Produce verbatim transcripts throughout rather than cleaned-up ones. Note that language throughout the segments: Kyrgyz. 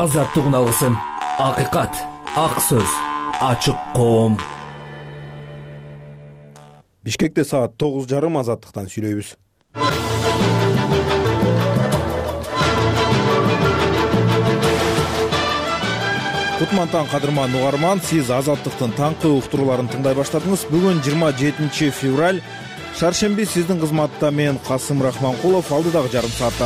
Азаттык алгысым, акыйкат, ак сөз, ачык коом. Бишкекте саат тогуз жарым азаттыктан сүйлөйбүз. Кутмантан кадырман угарман, сиз Азаттыктын таңкы уктурууларын тыңдай баштадыңыз. Бүгүн жыйырма жетинчи февраль, шаршемби. Сиздин кызматта мен Касым Рахманкулов. Алдыдагы жарым саатта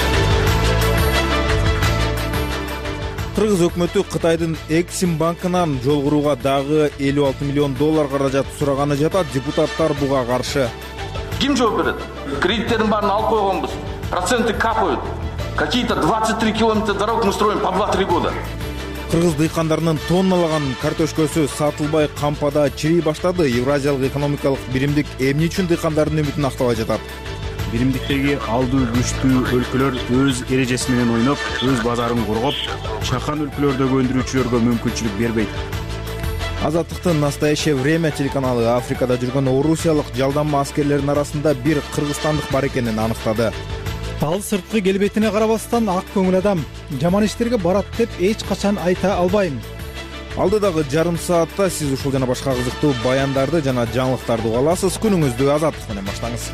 Кыргыз өкмөтү Кытайдын Эксим банкынан жол курууга дагы элүү алты миллион доллар каражат сураганы жатат. Депутаттар буга каршы. Ким жооп берет? Кредиттердин баарын алып койгонбуз. Проценты капают. Какие-то двадцать три километра дорог мы строим по два-три года. Кыргыз дыйкандарынын тонналаган картошкөсү сатылбай кампада чирей баштады. Евразиялык экономикалык биримдик эмне үчүн дыйкандардын үмүтүн актабай жатат? Биримдиктеги алдуу күчтүү өлкөлөр өз эрежеси менен ойноп, өз базарын коргоп, чакан өлкөлөрдөгү өндүрүүчүлөргө мүмкүнчүлүк бербейт. Азаттыктын «Настоящее время» телеканалы Африкада жүргөн орусиялык жалданма аскерлердин арасында бир кыргызстандык бар экенин аныктады. Ал сырткы келбетине карабастан ак көңүл адам. Жаман иштерге барат деп эч качан айта албайм. Алдыдагы жарым саатта сиз ушул жана башка кызыктуу баяндарды жана жаңылыктарды уга аласыз. Күнүңүздү Азаттык менен баштаңыз.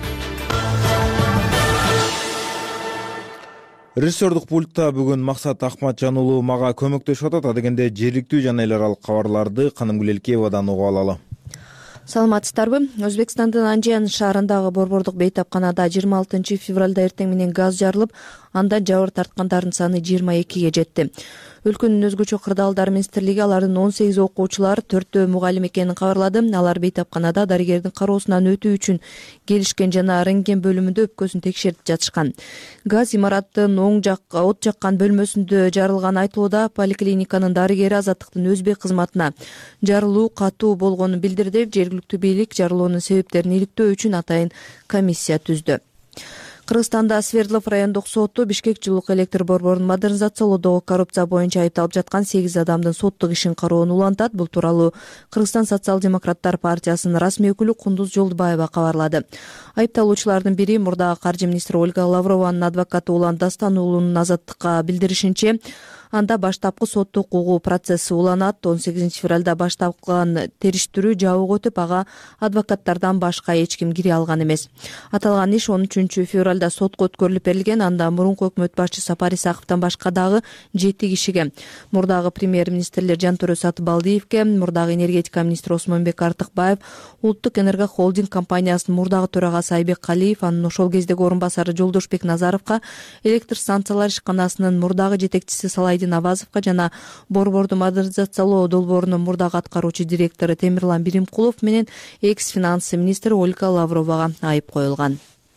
Режиссердук пультта бүгүн Максат Акматжан уулу мага көмөктөшүп атат. Адегенде жергиликтүү жана эл аралык кабарларды Канымгүл Элкеевадан угуп алалы. Саламатсыздарбы? Өзбекстандын Анжиян шаарындагы борбордук бейтапканада жыйырма алтынчы февралда эртең менен газ жарылып, андан жабыр тарткандардын саны жыйырма экиге жетти. Өлкөнүн өзгөчө кырдаалдар министрлиги алардын он сегиз окуучулар, төртөө мугалим экенин кабарлады. Алар бейтапканада дарыгердин кароосунан өтүү үчүн келишкен жана рентген бөлүмүндө өпкөсүн текшертип жатышкан. Газ имараттын оң жакка от жаккан бөлмөсүндө жарылганы айтылууда. Поликлиниканын дарыгери Азаттыктын өзбек кызматына жарылуу катуу болгонун билдирди. Жергиликтүү бийлик жарылуунун себептерин иликтөө үчүн атайын комиссия түздү. Кыргызстанда Свердлов райондук соту Бишкек жылук электр борборун модернизациялоодогу коррупция боюнча айыпталып жаткан сегиз адамдын соттук ишин кароону улантат. Бул тууралуу Кыргызстан социал-демократтар партиясынын расмий өкүлү Кундуз Жолдубаева кабарлады. Айыпталуучулардын бири мурдагы каржы министри Ольга Лаврованын адвокаты Улан Дастан уулунун Азаттыкка билдиришинче, анда баштапкы соттук укугуу процесси уланат. он сегизинчи февралда башталган териштирүү жабык өтүп, ага адвокаттардан башка эч ким кире алган эмес. Аталган иш он үчүнчү февралда сотко өткөрүлүп берилген. Анда мурунку өкмөт башчысы Сапар Исаковдон башка дагы жети кишиге, мурдагы премьер-министрлер Жантөрө Сатыбалдиевке, мурдагы энергетика министри Осмонбек Артыкбаев, Улуттук энерго холдинг компаниясынын мурдагы төрагасы Айбек Калиев, анын ошол кездеги орун басары Жолдошбек Назаровго, электр станциялар ишканасынын мурдагы жетекчиси Салайдын Авазовго жана борборду модернизациялоо долбоорунун мурдагы аткаруучу директору Темирлан Биримкулов менен экс-финансы министри Ольга Лавровага айып коюлган.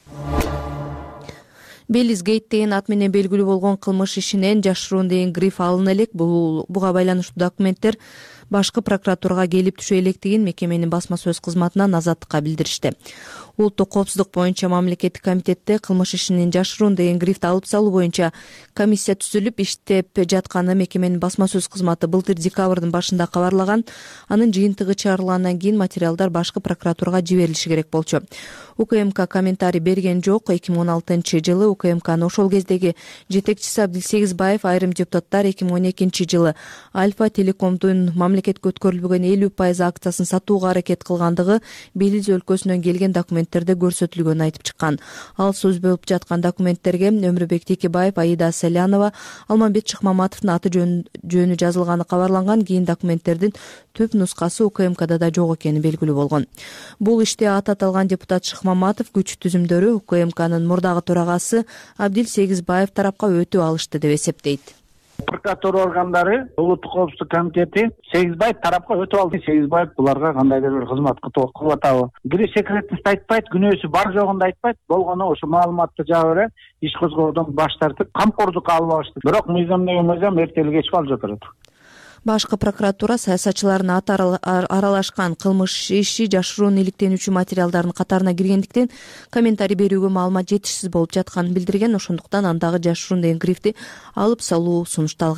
Белиз Гейт деген ат менен белгилүү болгон кылмыш ишинен жашыруун деген гриф алына элек. Бул буга байланыштуу документтер башкы прокуратурага келип түшө электигин мекеменин басма сөз кызматынан Азаттыкка билдиришти. Улуттук коопсуздук боюнча мамлекеттик комитетте кылмыш ишинин жашыруун деген грифти алып салуу боюнча комиссия түзүлүп иштеп жатканы мекеменин басма сөз кызматы былтыр декабрдын башында кабарлаган. Анын жыйынтыгы чыгарылгандан кийин материалдар башкы прокуратурага жиберилиши керек болчу. УКМК комментарий берген жок. эки миң он алтынчы жылы УКМКнын ошол кездеги жетекчиси Абдил Сегизбаев айрым депутаттар эки миң он экинчи жылы Альфа Телекомдун мамлекетке өткөрүлбөгөн элүү пайыз акциясын сатууга аракет кылгандыгы Белиз өлкөсүнөн келген документтерде көрсөтүлгөнүн айтып чыккан. Ал сөз болуп жаткан документтерге Өмүрбек Текебаев, Аида Селянова, Алмамбет Шыкмаматовдун аты жөнү жазылганы кабарланган. Кийин документтердин түп нускасы УКМКда да жок экени белгилүү болгон. Бул иште аты аталган депутат Шыкмаматов күч түзүмдөрү УКМКнын мурдагы төрагасы Абдил Сегизбаев тарапка өтүп алышты деп эсептейт. Прокуратура органдары, Улуттук коопсуздук комитети Сегизбаев тарапка өтүп алды. Сегизбаев буларга кандайдыр бир кызмат кылып атабы. Бири секретность айтпайт, күнөөсү бар жогун да айтпайт. Болгону ошо маалыматты жаба бере, иш козгоодон баш тартып, камкордукка албашты. Бирок мыйзам деген мыйзам эртели кеч алып жатат. Башкы прокуратура саясатчылардын аты аралашкан кылмыш иши жашыруун иликтенүүчү материалдардын катарына киргендиктен комментарий берүүгө маалымат жетишсиз болуп жатканын билдирген. Ошондуктан андагы жашыруун деген грифти алып салуу сунушталган.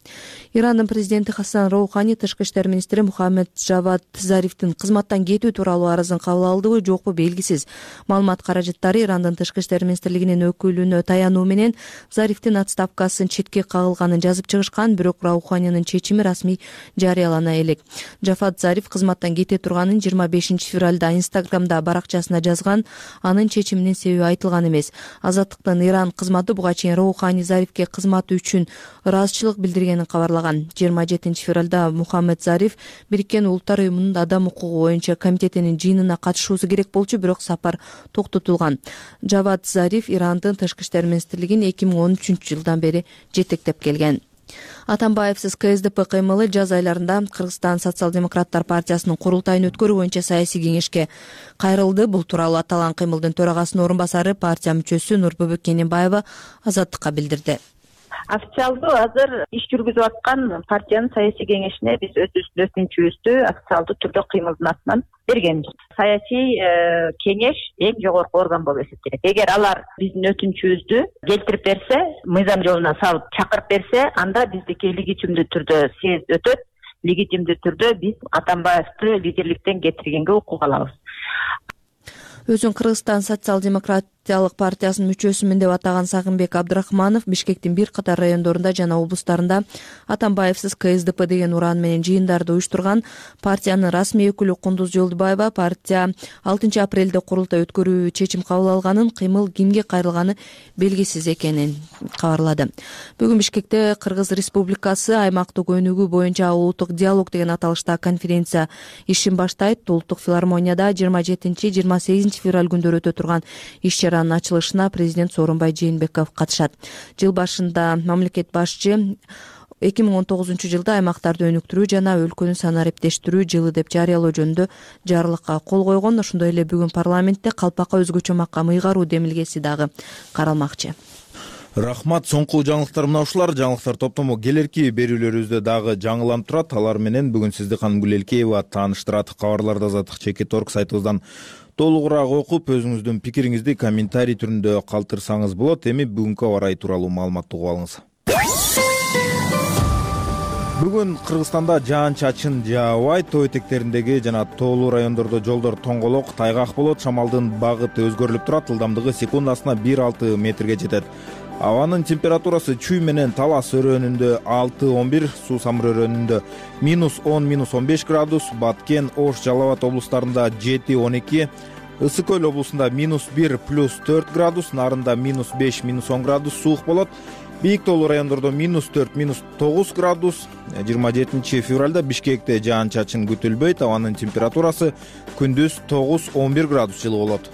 Ирандын президенти Хасан Роухани тышкы иштер министри Мухаммед Жавад Зарифтин кызматтан кетүү тууралуу арызын кабыл алдыбы жокпу белгисиз. Маалымат каражаттары Ирандын тышкы иштер министрлигинин өкүлүнө таянуу менен Зарифтин отставкасын четке кагылганын жазып чыгышкан, бирок Роуханинин чечими расмий жарыялана элек. Жавад Зариф кызматтан кете турганын жыйырма бешинчи февралда Инстаграмда баракчасына жазган, анын чечиминин себеби айтылган эмес. Азаттыктын Иран кызматы буга чейин Роухани Зарифке кызматы үчүн ыраазычылык билдиргенин кабарлаган. жыйырма жетинчи февралда Мухаммед Зариф Бириккен Улуттар уюмунун адам укугу боюнча комитетинин жыйынына катышуусу керек болчу, бирок сапар токтотулган. Жавад Зариф Ирандын тышкы иштер министрлигин эки миң он үчүнчү жылдан бери жетектеп келген. Атамбаевсиз КСДП кыймылы жаз айларында Кыргызстан социал-демократтар партиясынын курултайын өткөрүү боюнча саясий кеңешке кайрылды. Бул тууралуу аталган кыймылдын төрагасынын орун басары партия мүчөсү Нурбөбөк Кененбаева Азаттыкка билдирди. Официалдуу азыр иш жүргүзүп аткан партиянын саясий кеңешине биз өзүбүздүн өтүнүчүбүздү официалдуу түрдө кыймылдын атынан бергенбиз. Саясий кеңеш эң жогорку орган болуп эсептелет. Эгер алар биздин өтүнүчүбүздү келтирип берсе, мыйзам жолуна салып чакырып берсе, анда биздики легитимдүү түрдө съезд өтөт. Легитимдүү түрдө биз Атамбаевди лидерликтен кетиргенге укук алабыз. Өзүн Кыргызстан социал-демократиялык партиясынын мүчөсүмүн деп атаган Сагынбек Абдрахманов Бишкектин бир катар райондорунда жана облустарында Атамбаевсиз КСДП деген уран менен жыйындарды уюштурган. Партиянын расмий өкүлү Кундуз Жолдубаева партия алтынчы апрелде курултай өткөрүү чечим кабыл алганын, кыймыл кимге кайрылганы белгисиз экенин кабарлады. Бүгүн Бишкекте Кыргыз Республикасы аймактык өнүгүү боюнча улуттук диалог деген аталышта конференция ишин баштайт. Улуттук филармонияда жыйырма жетинчи жыйырма сегизинчи февраль күндөрү өтө турган иш чаранын ачылышына президент Сооронбай Жээнбеков катышат. Жыл башында мамлекет башчы эки миң он тогузунчу жылда аймактарды өнүктүрүү жана өлкөнү санариптештирүү жылы деп жарыялоо жөнүндө жарлыкка кол койгон. Ошондой эле бүгүн парламентте калпакка өзгөчө макка мыйгаруу демилгеси дагы каралмакчы. Рахмат. Соңку жаңылыктар мына ушулар. Жаңылыктар топтому келерки берүүлөрүбүздө дагы жаңыланып турат. Алар менен бүгүн сизди Ханым Гүлелкеева тааныштырат. Кабарларды Азаттык чекит орг сайтыбыздан толугураак окуп, өзүңүздүн пикириңизди комментарий түрүндө калтырсаңыз болот. Эми бүгүнкү аба ырайы тууралуу маалыматты угуп алыңыз. Бүгүн Кыргызстанда жаан-чачын жаабайт. Тоо этектериндеги жана тоолуу райондордо жолдор тоңголок, тайгак болот. Шамалдын багыты өзгөрүлүп турат. Ылдамдыгы секундасына бир алты метрге жетет. Абанын температурасы Чүй менен Талас өрөөнүндө алты он бир, Суу Самыр өрөөнүндө минус он минус он беш градус, Баткен, Ош, Жалал Абад облустарында жети он эки, Ысык Көл облусунда минус бир плюс төрт градус, Нарында минус беш минус он градус суук болот. Бийик тоолуу райондордо минус төрт минус тогуз градус. жыйырма жетинчи февралда Бишкекте жаан-чачын күтүлбөйт. Абанын температурасы күндүз тогуз он бир градус жылы болот.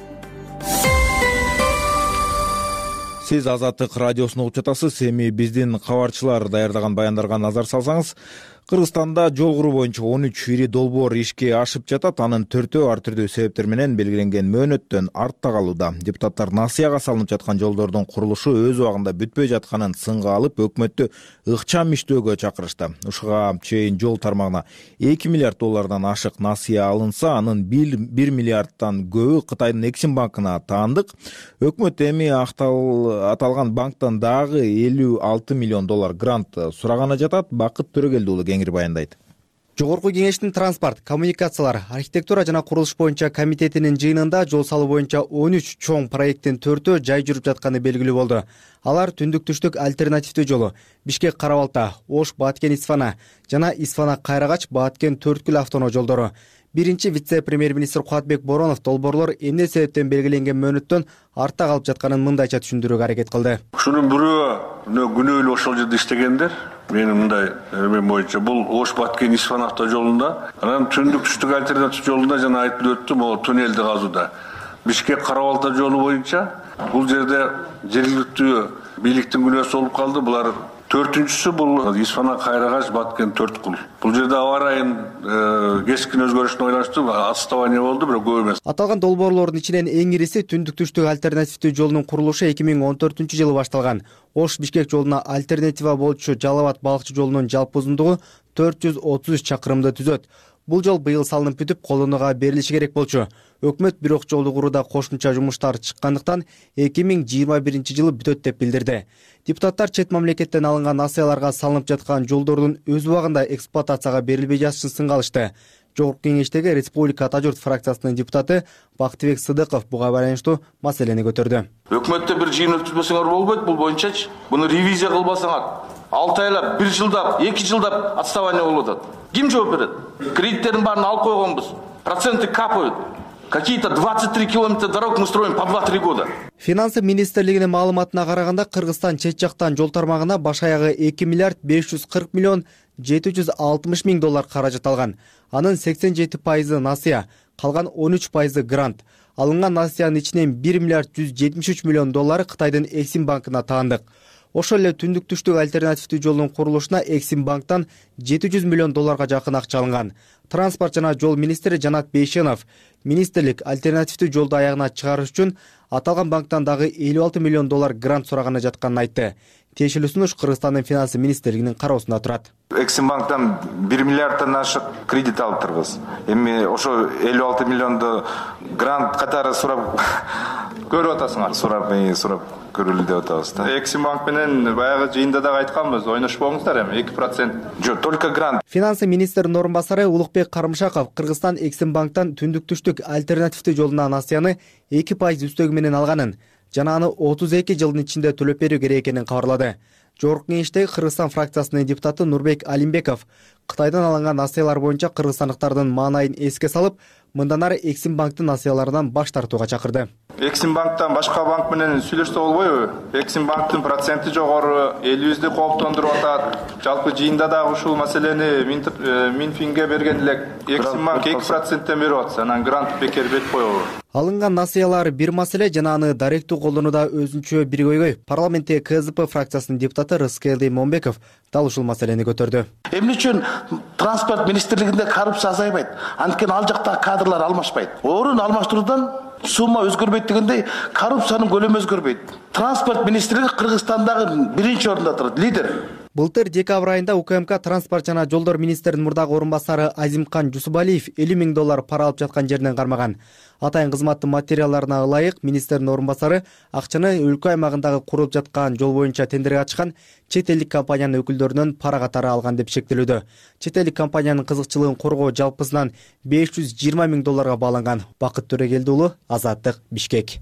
Сиз Азаттык радиосун угуп жатасыз. Эми биздин кабарчылар даярдаган баяндарга назар салсаңыз, Кыргызстанда жол куруу боюнча он үч ири долбоор ишке ашып жатат. Анын төртөө ар түрдүү себептер менен белгиленген мөөнөттөн артта калууда. Депутаттар насыяга салынып жаткан жолдордун курулушу өз убагында бүтпөй жатканын сынга алып, өкмөттү ыкчам иштөөгө чакырышты. Ушуга чейин жол тармагына эки миллиард доллардан ашык насыя алынса, анын бир миллиардтан көбү Кытайдын Эксим банкына таандык. Өкмөт эми аталган банктан дагы элүү алты миллион доллар грант сураганы жатат. Бакыт Төрөгелди уулу кеңири баяндайт. Жогорку кеңештин транспорт, коммуникациялар, архитектура жана курулуш боюнча комитетинин жыйынында жол салуу боюнча он үч чоң проекттин төртөө жай жүрүп жатканы белгилүү болду. Алар түндүк-түштүк альтернативдүү жолу, Бишкек Карабалта, Ош Баткен Исфана жана Исфана Кайрагач Баткен Төрткүл автоунаа жолдору. Биринчи вице-премьер-министр Кубатбек Боронов долбоорлор эмне себептен белгиленген мөөнөттөн артта калып жатканын мындайча түшүндүрүүгө аракет кылды. Ушунун бирөө күнөөлүү ошол жерде иштегендер. Менин мындай эме боюнча бул Ош Баткен Исфан автожолунда, анан түндүк-түштүк альтернатив жолунда жана айтып өттүм, могу туннелди казууда. Бишкек Карабалта жолу боюнча бул жерде жергиликтүү бийликтин күнөөсү болуп калды. Булар төртүнчүсү бул Исфана Кайрагач Баткен Төрткүл. Бул жерде аба ырайын кескин өзгөрүшүнө байланыштуу отставание болду, бирок көп эмес. Аталган долбоорлордун ичинен эң ириси түндүк-түштүк альтернативдүү жолунун курулушу эки миң он төртүнчү жылы башталган. Ош Бишкек жолуна альтернатива болчу Жалал Абад балыкчы жолунун жалпы узундугу төрт жүз отуз үч чакырымды түзөт. Бул жол быйыл салынып бүтүп колдонууга берилиши керек болчу. Өкмөт бирок жолду курууда кошумча жумуштар чыккандыктан эки миң жыйырма биринчи жылы бүтөт деп билдирди. Депутаттар чет мамлекеттен алынган насыяларга салынып жаткан жолдордун өз убагында эксплуатацияга берилбей жатышын сынга алышты. Жогорку кеңештеги Республика Ата журт фракциясынын депутаты Бактыбек Сыдыков буга байланыштуу маселени көтөрдү. Өкмөттө бир жыйын өткөзбөсөңөр болбойт, бул боюнчачы. Буну ревизия кылбасаңар алты айлап, бир жылдап, эки жылдап отставание болуп атат. Ким жооп берет? Кредиттердин баарын алып койгонбуз. Проценты капают. Какие-то двадцать три километра дорог мы строим по два-три года. Финансы министрлигинин маалыматына караганда Кыргызстан чет жактан жол тармагына баш аягы эки миллиард беш жүз кырк миллион жети жүз алтымыш миң доллар каражат алган. Анын сексен жети пайызы насыя, калган он үч пайызы грант. Алынган насыянын ичинен бир миллиард жүз жетимиш үч миллион доллары Кытайдын Эксим банкына таандык. Ошол эле түндүк түштүк альтернативдүү жолдун курулушуна Эксим банктан жети жүз миллион долларга жакын акча алынган. Транспорт жана жол министри Жанат Бейшенов министрлик альтернативдүү жолду аягына чыгарыш үчүн аталган банктан дагы элүү алты миллион доллар грант сураганы жатканын айтты. Тиешелүү сунуш Кыргызстандын финансы министрлигинин кароосунда турат. Эксим банктан бир миллиарддан ашык кредит алыптырбыз. Эми ошо элүү алты миллионду грант катары сурап көрүп атасыңар. Сурап, сурап көрүлү деп атабыз да. Эксим банк менен баягы жыйында дагы айтканбыз, ойношпоңуздар эми эки процент. Жок, только грант. Финансы министринин орун басары Улукбек Карымшаков Кыргызстан Эксим банктан түндүк түштүк альтернативдүү жолуна насыяны эки пайыз үстөгү менен алганын жана аны отуз эки жылдын ичинде төлөп берүү керек экенин кабарлады. Жогорку кеңештеги Кыргызстан фракциясынын депутаты Нурбек Алимбеков Кытайдан алынган насыялар боюнча кыргызстандыктардын маанайын эске салып, мындан ары Эксим банктын насыяларынан баш тартууга чакырды. Эксим банктан башка банк менен сүйлөшсө болбойбу? Эксим банктын проценти жогору, элибизди кооптондуруп атат. Жалпы жыйында дагы ушул маселени Минфинге берген элек. Эксим банк эки проценттен берип атса, анан грант бекер берип койобу? Алынган насыялар бир маселе жана аны даректүү колдонууда өзүнчө бир көйгөй. Парламентте КЗП фракциясынын депутаты Рыскелди Момбеков дал ушул маселени көтөрдү. Эмне үчүн транспорт министрлигинде коррупция азайбайт? Анткени ал жакта кадрлар алмашпайт. Орун алмаштыруудан сумма өзгөрбөйт дегендей, коррупциянын көлөмү өзгөрбөйт. Транспорт министрлиги Кыргызстандагы биринчи орунда турат, лидер. Былтыр декабрь айында УКМК транспорт жана жолдор министринин мурдагы орун басары Азимкан Жусубалиев элүү миң доллар пара алып жаткан жеринен кармаган. Атайын кызматтын материалдарына ылайык министринин орун басары акчаны өлкө аймагындагы курулуп жаткан жол боюнча тендерге ачкан чет элдик компаниянын өкүлдөрүнөн пара катары алган деп шектелүүдө. Чет элдик компаниянын кызыкчылыгын коргоо жалпысынан беш жүз жыйырма миң долларга бааланган. Бакыт Төрөгелди уулу, Азаттык, Бишкек.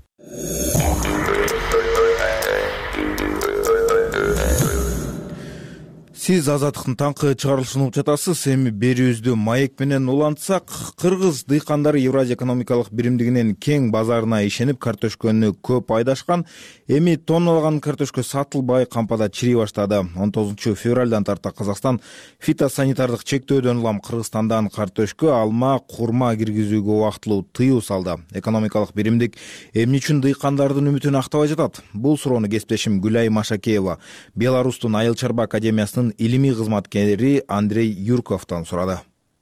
Сиз Азаттыктын таңкы чыгарылышын угуп жатасыз. Эми берүүбүздү маек менен улантсак, кыргыз дыйкандары Евразия экономикалык биримдигинин кең базарына ишенип картошканы көп айдашкан. Эми тонналаган картошка сатылбай кампада чирей баштады. он тогузунчу февралдан тарта Казакстан фитосанитардык чектөөдөн улам Кыргызстандан картошка, алма, курма киргизүүгө убактылуу тыюу салды. Экономикалык биримдик эмне үчүн дыйкандардын үмүтүн актабай жатат? Бул суроону кесиптешим Гүлай Машакеева Беларустун Айыл чарба академиясынын илимий кызматкери Андрей Юрковтан сурады.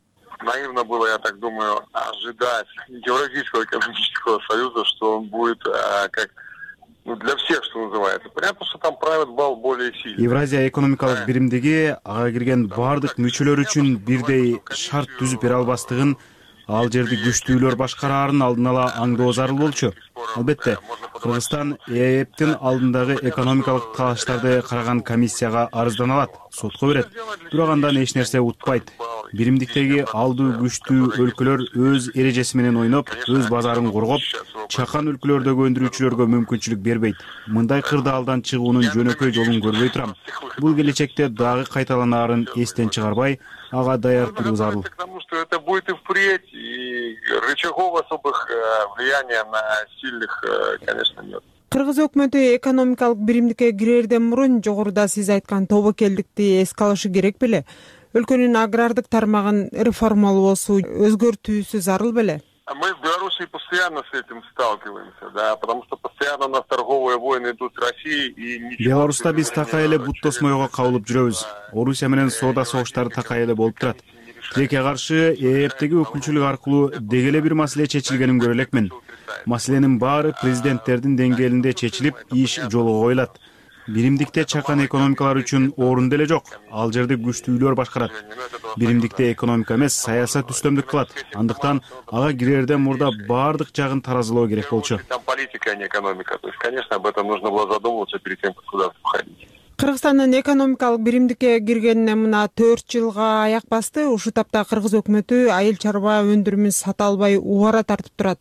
Наивно было, я так думаю, ожидать Евразийского экономического союза, что он будет а, как ну, для всех, что называется. Понятно, что там правит бал более сильный. Евразия экономикалык биримдиги ага кирген бардык мүчөлөр үчүн бирдей шарт түзүп бере албастыгын, ал жерди күчтүүлөр башкараарын алдын ала аңдоо зарыл болчу. Албетте, Кыргызстан ЭЭПтин алдындагы экономикалык талаштарды караган комиссияга арыздан алат, сотко берет. Бирок андан эч нерсе утпайт. Биримдиктеги алдуу күчтүү өлкөлөр өз эрежеси менен ойноп, өз базарын коргоп, чакан өлкөлөрдөгү өндүрүүчүлөргө мүмкүнчүлүк бербейт. Мындай кырдаалдан чыгуунун жөнөкөй жолун көрбөй турам. Бул келечекте дагы кайталанаарын эстен чыгарбай, ага даяр туруу зарыл. Потому что это будет и впредь, и рычагов особых влияния на сильных, конечно, нет. Кыргыз өкмөтү экономикалык биримдикке кирерден мурун жогоруда сиз айткан тобокелдикти эске алышы керек беле? Өлкөнүн агрардык тармагын реформалоосу, өзгөртүүсү зарыл беле? Мы в Беларуси постоянно с этим сталкиваемся, да, потому что постоянно у нас торговые войны идут с Россией и ничего. Беларуста биз такай эле бут тосмойго кабылып жүрөбүз. Орусия менен соода согуштары такай эле болуп турат. Тилекке каршы ЭЭПтеги өкүлчүлүк аркылуу деги эле бир маселе чечилгенин көрө элекмин. Маселенин баары президенттердин деңгээлинде чечилип, иш жолго коюлат. биримдикте чакан экономикалар үчүн орун деле жок. Ал жерде күчтүүлөр башкарат. Биримдикте экономика эмес, саясат үстөмдүк кылат. Андыктан ага кирерден мурда баардык жагын таразылоо керек болчу. Там политика, а не экономика. То есть, конечно, об этом нужно было задумываться перед тем, как куда входить. Кыргызстандын экономикалык биримдикке киргенине мына төрт жылга аяк басты. Ушу тапта кыргыз өкмөтү айыл чарба өндүрүмүн сата албай убара тартып турат.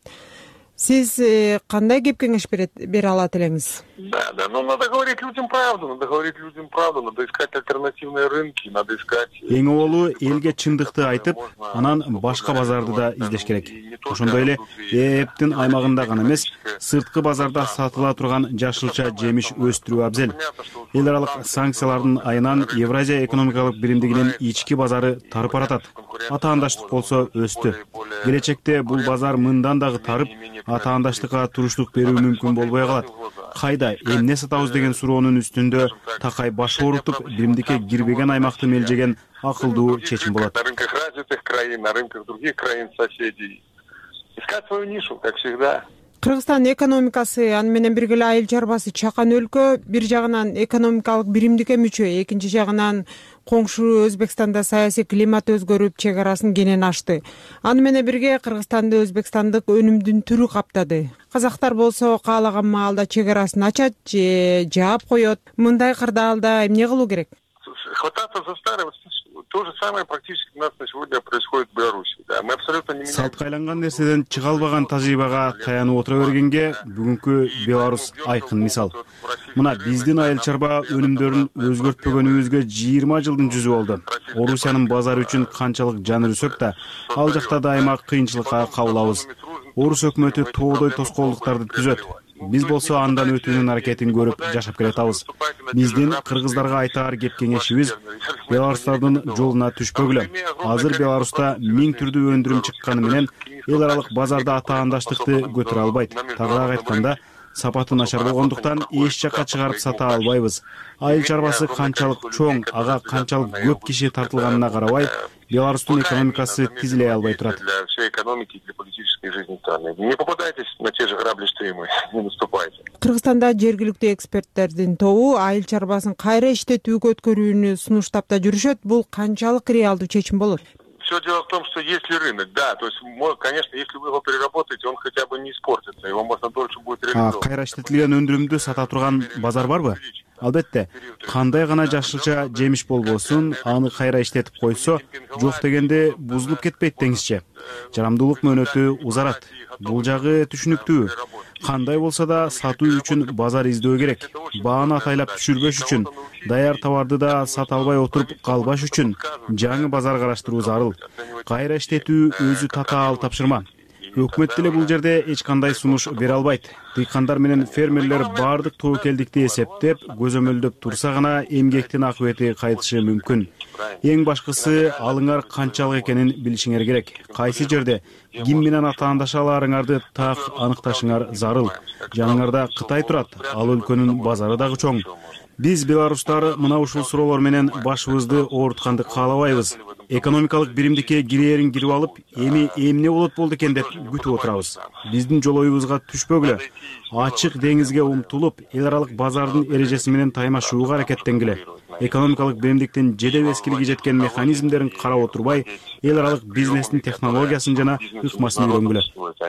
Сиз кандай кеп кеңеш бере алат элеңиз? Да, да, но надо говорить людям правду, надо говорить людям правду, надо искать альтернативные рынки, надо искать... Эң оболу элге чындыкты айтып, анан башка базарды да издеш керек. Ошондой эле ЭЭптин аймагында гана эмес, сырткы базарда сатыла турган жашылча жемиш өстүрүү абзел. Эл аралык санкциялардын айынан Евразия экономикалык биримдигинин ички базары тарып баратат. Атаандаштык болсо өстү. Келечекте бул базар мындан дагы тарып, атаандаштыкка туруштук берүү мүмкүн болбой калат. Кайда эмне сатабыз деген суроонун үстүндө такай баш оорутуп, биримдикке кирбеген аймакты мелжеген акылдуу чечим болот. На рынках развитых краин, на рынках других краин соседей. Искать свою нишу, как всегда. Кыргызстан экономикасы, аны менен бирге эле айыл чарбасы чакан өлкө, бир жагынан экономикалык биримдикке мүчө, экинчи жагынан коңшу Өзбекстанда саясий климат өзгөрүп, чек арасын кенен ачты. Аны менен бирге Кыргызстанды өзбекстандык өнүмдүн түрү каптады. Казактар болсо каалаган маалда чек арасын ачат же жаап коет. Мындай кырдаалда эмне кылуу керек? Хвататься за старое, то же самое практически у нас на сегодня происходит в Беларуси. Да, мы абсолютно не меняем. Салт кайланган нерседен чыга албаган тажрыйбага таянып отура бергенге бүгүнкү Беларусь айкын мисал. Мына биздин айыл чарба өнүмдөрүн өзгөртпөгөнүбүзгө жыйырма жылдын жүзү болду. Орусиянын базары үчүн канчалык жан үрсөк да, ал жакта дайыма кыйынчылыкка кабылабыз. Орус өкмөтү тоодой тоскоолдуктарды түзөт. Биз болсо андан өтүүнүн аракетин көрүп жашап келатабыз. Биздин кыргыздарга айтаар кеп кеңешибиз беларустардын жолуна түшпөгүлө. Азыр Беларуста миң түрдүү өндүрүм чыкканы менен эл аралык базарда атаандаштыкты көтөрө албайт. Тагыраак айтканда, сапаты начар болгондуктан эч жакка чыгарып сата албайбыз. Айыл чарбасы канчалык чоң, ага канчалык көп киши тартылганына карабай, Беларустун экономикасы тизилей албай турат. Для всей экономики и для политической жизни страны. Не попадайтесь на те же грабли, что и мы. Не наступайте. Кыргызстанда жергиликтүү эксперттердин тобу айыл чарбасын кайра иштетүүгө өткөрүүнү сунуштап да жүрүшөт. Бул канчалык реалдуу чечим болот? Все дело в том, что есть ли рынок, да, то есть, конечно, если вы его переработаете, он хотя бы не испортится, его можно дольше будет реализовать. Кайра иштетилген өндүрүмдү сата турган базар барбы? Албетте, кандай гана жашылча жемиш болбосун, аны кайра иштетип койсо, жок дегенде бузулуп кетпейт деңизчи. Жарамдуулук мөөнөтү узарат. Бул жагы түшүнүктүү. Кандай болсо да сатуу үчүн базар издөө керек. Бааны атайлап түшүрбөш үчүн, даяр товарды да сата албай отуруп калбаш үчүн жаңы базар караштыруу зарыл. Кайра иштетүү өзү татаал тапшырма. Өкмөт деле бул жерде эч кандай сунуш бере албайт. Дыйкандар менен фермерлер баардык тобокелдикти эсептеп, көзөмөлдөп турса гана эмгектин акыбети кайтышы мүмкүн. Эң башкысы алыңар канчалык экенин билишиңер керек. Кайсы жерде ким менен атаандаша аларыңарды так аныкташыңар зарыл. Жаныңарда Кытай турат, ал өлкөнүн базары дагы чоң. Биз беларустар мына ушул суроолор менен башыбызды оорутканды каалабайбыз. Экономикалык биримдикке кирээрин кирип алып, эми эмне болот болду экен деп күтүп отурабыз. Биздин жолоюбузга түшпөгүлө. Ачык деңизге умтулуп, эл аралык базардын эрежеси менен таймашууга аракеттенгиле. Экономикалык биримдиктин жедел эскилиги жеткен механизмдерин карап отурбай, эл аралык бизнестин технологиясын жана ыкмасын үйрөнгүлө.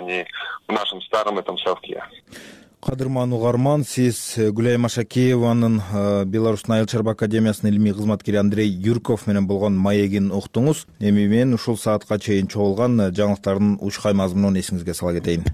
В нашем старом этом совке. Кадырман угарман, сиз Гүлайым Ашакееванын Беларустун айыл чарба академиясынын илимий кызматкери Андрей Юрков менен болгон маегин уктуңуз. Эми мен ушул саатка чейин чогулган жаңылыктардын ушкай мазмунун эсиңизге сала кетейин.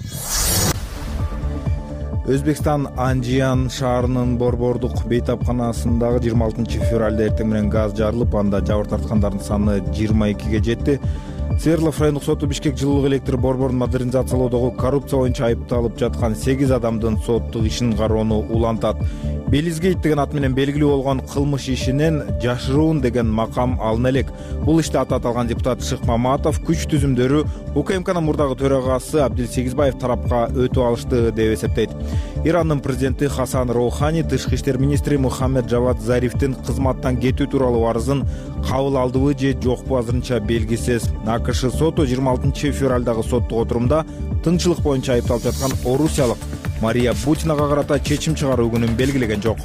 Өзбекстан Анжиян шаарынын Борбордук бейтапканасындагы жыйырма алтынчы февралда эртең менен газ жарылып, анда жабыр тарткандардын саны жыйырма экиге жетти. Свердлов райондук соту Бишкек жылуулук электр борборун модернизациялоодогу коррупция боюнча айыпталып жаткан сегиз адамдын соттук ишин кароону улантат. Белизгейт деген ат менен белгилүү болгон кылмыш ишинен жашыруун деген макам алына элек. Бул иште аты аталган депутат Шык Маматов күч түзүмдөрү УКМКнын мурдагы төрагасы Абдил Сегизбаев тарапка өтүп алышты деп эсептейт. Ирандын президенти Хасан Роухани тышкы иштер министри Мухаммед Жавад Зарифтин кызматтан кетүү тууралуу арызын кабыл алдыбы же жокпу азырынча белгисиз. АКШ соту жыйырма алтынчы февралдагы соттук отурумда тынччылык боюнча айыпталып жаткан орусиялык Мария Бутинага карата чечим чыгаруу күнүн белгилеген жок.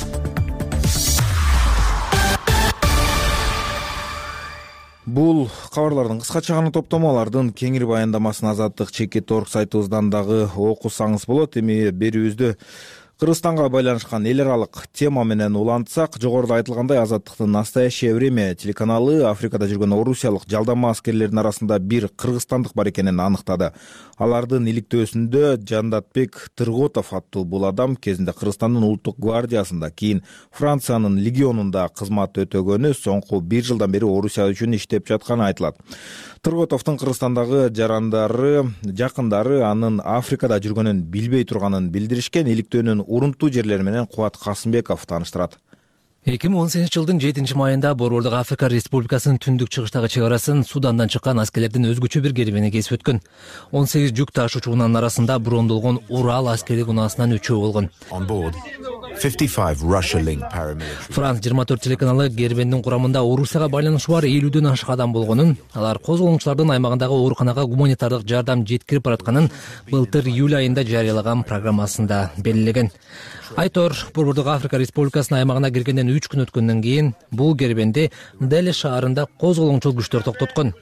Бул кабарлардын кыскача гана топтому, алардын кеңири баяндамасын Азаттык чекит орг сайтыбыздан дагы окусаңыз болот. Эми берүүбүздү Кыргызстанга байланышкан эл аралык тема менен улантсак, жогоруда айтылгандай Азаттыктын «Настоящее время» телеканалы Африкада жүргөн орусиялык жалдама аскерлердин арасында бир кыргызстандык бар экенин аныктады. Алардын иликтөөсүндө Жандатбек Тырготов аттуу бул адам кезинде Кыргызстандын улуттук гвардиясында, кийин Франциянын легионунда кызмат өтөгөнү, соңку бир жылдан бери Орусия үчүн иштеп жатканы айтылат. Тырготовдун Кыргызстандагы жарандары, жакындары анын Африкада жүргөнүн билбей турганын билдиришкен. Иликтөөнүн урунтуу жерлери менен Кубат Касымбеков тааныштырат. эки миң он сегизинчи жылдын жетинчи майында Борбордук Африка Республикасынын түндүк чыгыштагы чек арасын Судандан чыккан аскерлердин өзгөчө бир керебени кесип өткөн. он сегиз жүк ташуучу унаанын арасында брондолгон Урал аскердик унаасынан үчөө болгон. Франс жыйырма төрт телеканалы кербендин курамында Орусияга байланышы бар элүүдөн ашык адам болгонун, алар козголгончулардын аймагындагы ооруканага гуманитардык жардам жеткирип баратканын былтыр июль айында жарыялаган программасында белгилеген. Айтор, Борбордук Африка Республикасынын аймагына киргенден үч күн өткөндөн кийин бул кербенди Деле шаарында козголгончул күчтөр токтоткон.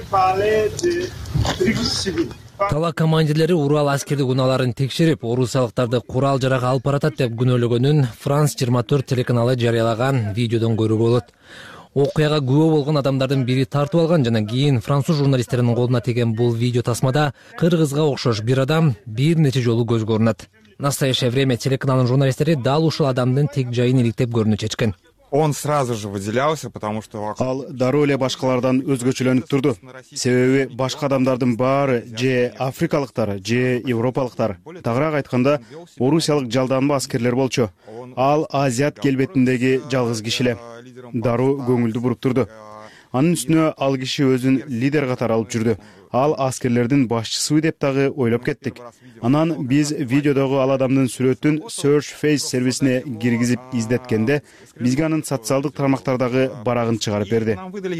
Тала командирлери Урал аскердик унааларын текшерип, орусиялыктарды курал жарак алып баратат деп күнөөлөгөнүн Франс жыйырма төрт телеканалы жарыялаган видеодон көрүүгө болот. Окуяга күбө болгон адамдардын бири тартып алган жана кийин француз журналисттеринин колуна тиген бул видео тасмада кыргызга окшош бир адам бир нече жолу көзгө урунат. «Настоящее время» телеканалынын журналисттери дал ушул адамдын тек жайын иликтеп көрүүнү чечкен. Он сразу же выделялся, потому что ал дароо эле башкалардан өзгөчөлөнүп турду. Себеби башка адамдардын баары же африкалыктар, же европалыктар. Тагыраак айтканда, орусиялык жалданма аскерлер болчу. Ал азиат келбетиндеги жалгыз киши эле. Дароо көңүлдү буруп турду. Анын үстүнө ал киши өзүн лидер катары алып жүрдү. Ал аскерлердин башчысыбы деп дагы ойлоп кеттик. Анан биз видеодогу ал адамдын сүрөтүн Search Face сервисине киргизип издеткенде, бизге анын социалдык тармактардагы барагын чыгарып берди.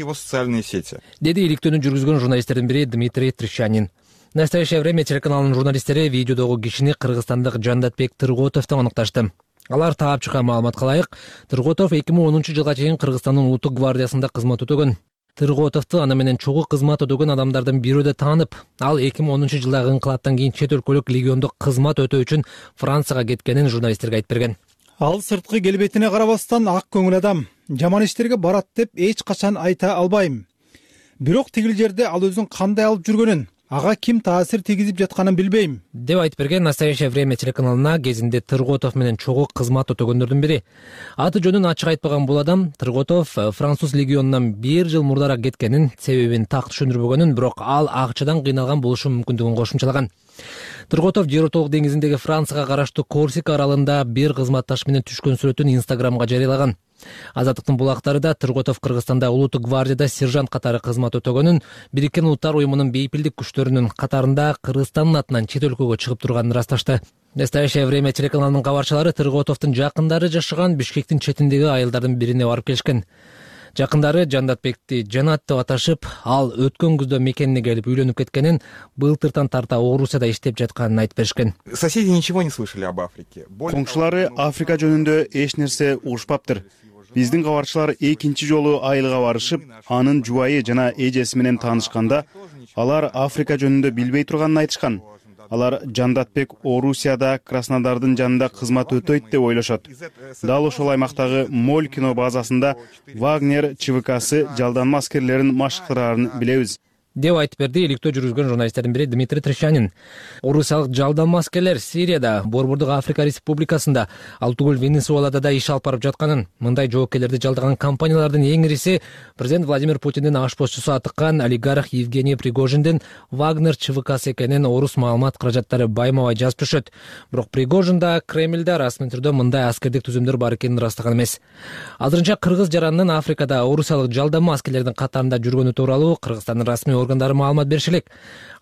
Деди иликтөөнү жүргүзгөн журналисттердин бири Дмитрий Трещанин. «Настоящее время» телеканалынын журналисттери видеодогу кишини кыргызстандык Жандатбек Тырготовдон аныкташты. Алар таап чыккан маалыматка ылайык, Тырготов эки миң онунчу жылга чейин Кыргызстандын улуттук гвардиясында кызмат өтөгөн. Тырготовду аны менен чогуу кызмат өтөгөн адамдардын бирөө да таанып, ал эки миң онунчу жылдагы инкылаптан кийин чет өлкөлүк легиондук кызмат өтөө үчүн Францияга кеткенин журналисттерге айтып берген. Ал сырткы келбетине карабастан ак көңүл адам. Жаман иштерге барат деп эч качан айта албайм. Бирок тигил жерде ал өзүн кандай алып жүргөнүн, ага ким таасир тийгизип жатканын билбейм, деп айтып берген «Настоящее время» телеканалына кезинде Тырготов менен чогуу кызмат өтөгөндөрдүн бири. Аты жөнүн ачык айтпаган бул адам Тырготов француз легионунан бир жыл мурдараак кеткенин, себебин так түшүндүрбөгөнүн, бирок ал акчадан кыйналган болушу мүмкүндүгүн кошумчалаган. Тырготов Жер отолук деңизиндеги Францияга караштуу Корсика аралында бир кызматташ менен түшкөн сүрөтүн Инстаграмга жарыялаган. Азаттыктын булактары да Тырготов Кыргызстанда улуттук гвардияда сержант катары кызмат өтөгөнүн, Бириккен Улуттар уюмунун бейпилдик күчтөрүнүн катарында Кыргызстандын атынан чет өлкөгө чыгып турганын ырасташты. «Настоящее время» телеканалынын кабарчылары Тырготовдун жакындары жашаган Бишкектин четиндеги айылдардын бирине барып келишкен. Жакындары Жандатбекти жанат деп аташып, ал өткөн күздө мекенине келип үйлөнүп кеткенин, былтыртан тарта Орусияда иштеп жатканын айтып беришкен. Соседи ничего не слышали об Африке. Коңшулары Африка жөнүндө эч нерсе угушпаптыр. Биздин кабарчылар экинчи жолу айылга барышып, анын жубайы жана эжеси менен таанышканда, алар Африка жөнүндө билбей турганын айтышкан. Алар Жандатбек Орусияда Краснодардын жанында кызмат өтөйт деп ойлошот. Дал ошол аймактагы Моль кино базасында Вагнер ЧВКсы жалданма аскерлерин машыктыраарын билебиз, деп айтып берди иликтөө жүргүзгөн журналисттердин бири Дмитрий Трещанин. Орусиялык жалданма аскерлер Сирияда, Борбордук Африка Республикасында, ал түгүл Венесуэлада да иш алып барып жатканын, мындай жоопкерлерди жалдаган компаниялардын эң ириси президент Владимир Путиндин ашпозчусу атыккан олигарх Евгений Пригожиндин Вагнер ЧВКсы экенин орус маалымат каражаттары байма-бай жазып жүрүшөт. Бирок Пригожин да Кремльде расмий түрдө мындай аскердик түзүмдөр бар экенин ырастаган эмес. Азырынча кыргыз жаранынын Африкада орусиялык жалданма аскерлердин катарында жүргөнү тууралуу Кыргызстандын расмий органдары маалымат бериши элек.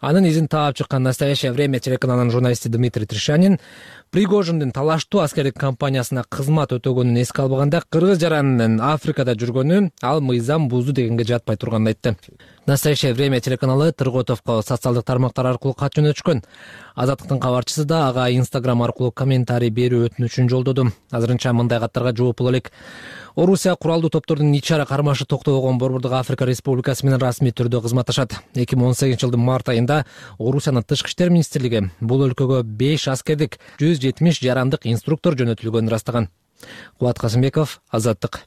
Анын изин таап чыккан «Настоящее время» телеканалынын журналисти Дмитрий Тришанин Пригожиндин талаштуу аскердик кампаниясына кызмат өтөгөнүн эске албаганда кыргыз жаранынын Африкада жүргөнү ал мыйзам бузду дегенге жатпай турганын айтты. «Настоящее время» телеканалы Тырготовго социалдык тармактар аркылуу кат жөнөтүшкөн. Азаттыктын кабарчысы да ага Инстаграм аркылуу комментарий берүү өтүнүчүн жолдоду. Азырынча мындай каттарга жооп боло элек. Орусия куралдуу топтордун ич ара кармашы токтобогон Борбордук Африка Республикасы менен расмий түрдө кызматташат. эки миң он сегизинчи жылдын март айында Орусиянын Тышкы иштер министрлиги бул өлкөгө беш аскердик, жүз жетимиш жарандык инструктор жөнөтүлгөнүн ырастаган. Кубат Касымбеков, Азаттык.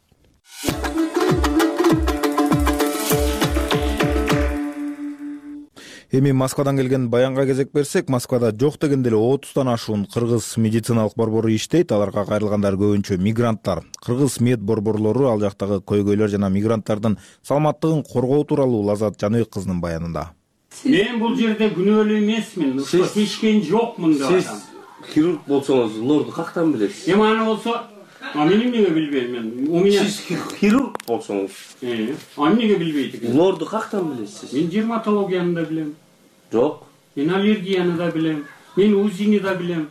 Эми Москвадан келген баянга кезек берсек, Москвада жок дегенде эле отуздан ашуун кыргыз медициналык борбору иштейт. Аларга кайрылгандар көбүнчө мигранттар. Кыргыз мед борборлору ал жактагы көйгөйлөр жана мигранттардын саламаттыгын коргоо тууралуу Лазат Жаныбек кызынын баянында. Мен бул жерде күнөөлүү эмесмин. Эч ким жок мында. Сиз хирург болсоңуз, лорду кактан билесиз? Эми аны болсо, а мен эмнеге билбейм мен? У меня Сиз хирург болсоңуз, э, а эмнеге билбейт экен? лорду кактан билесиз? Мен дерматологияны да билем. Жок. Мен аллергияны да билем. Мен УЗИни да билем.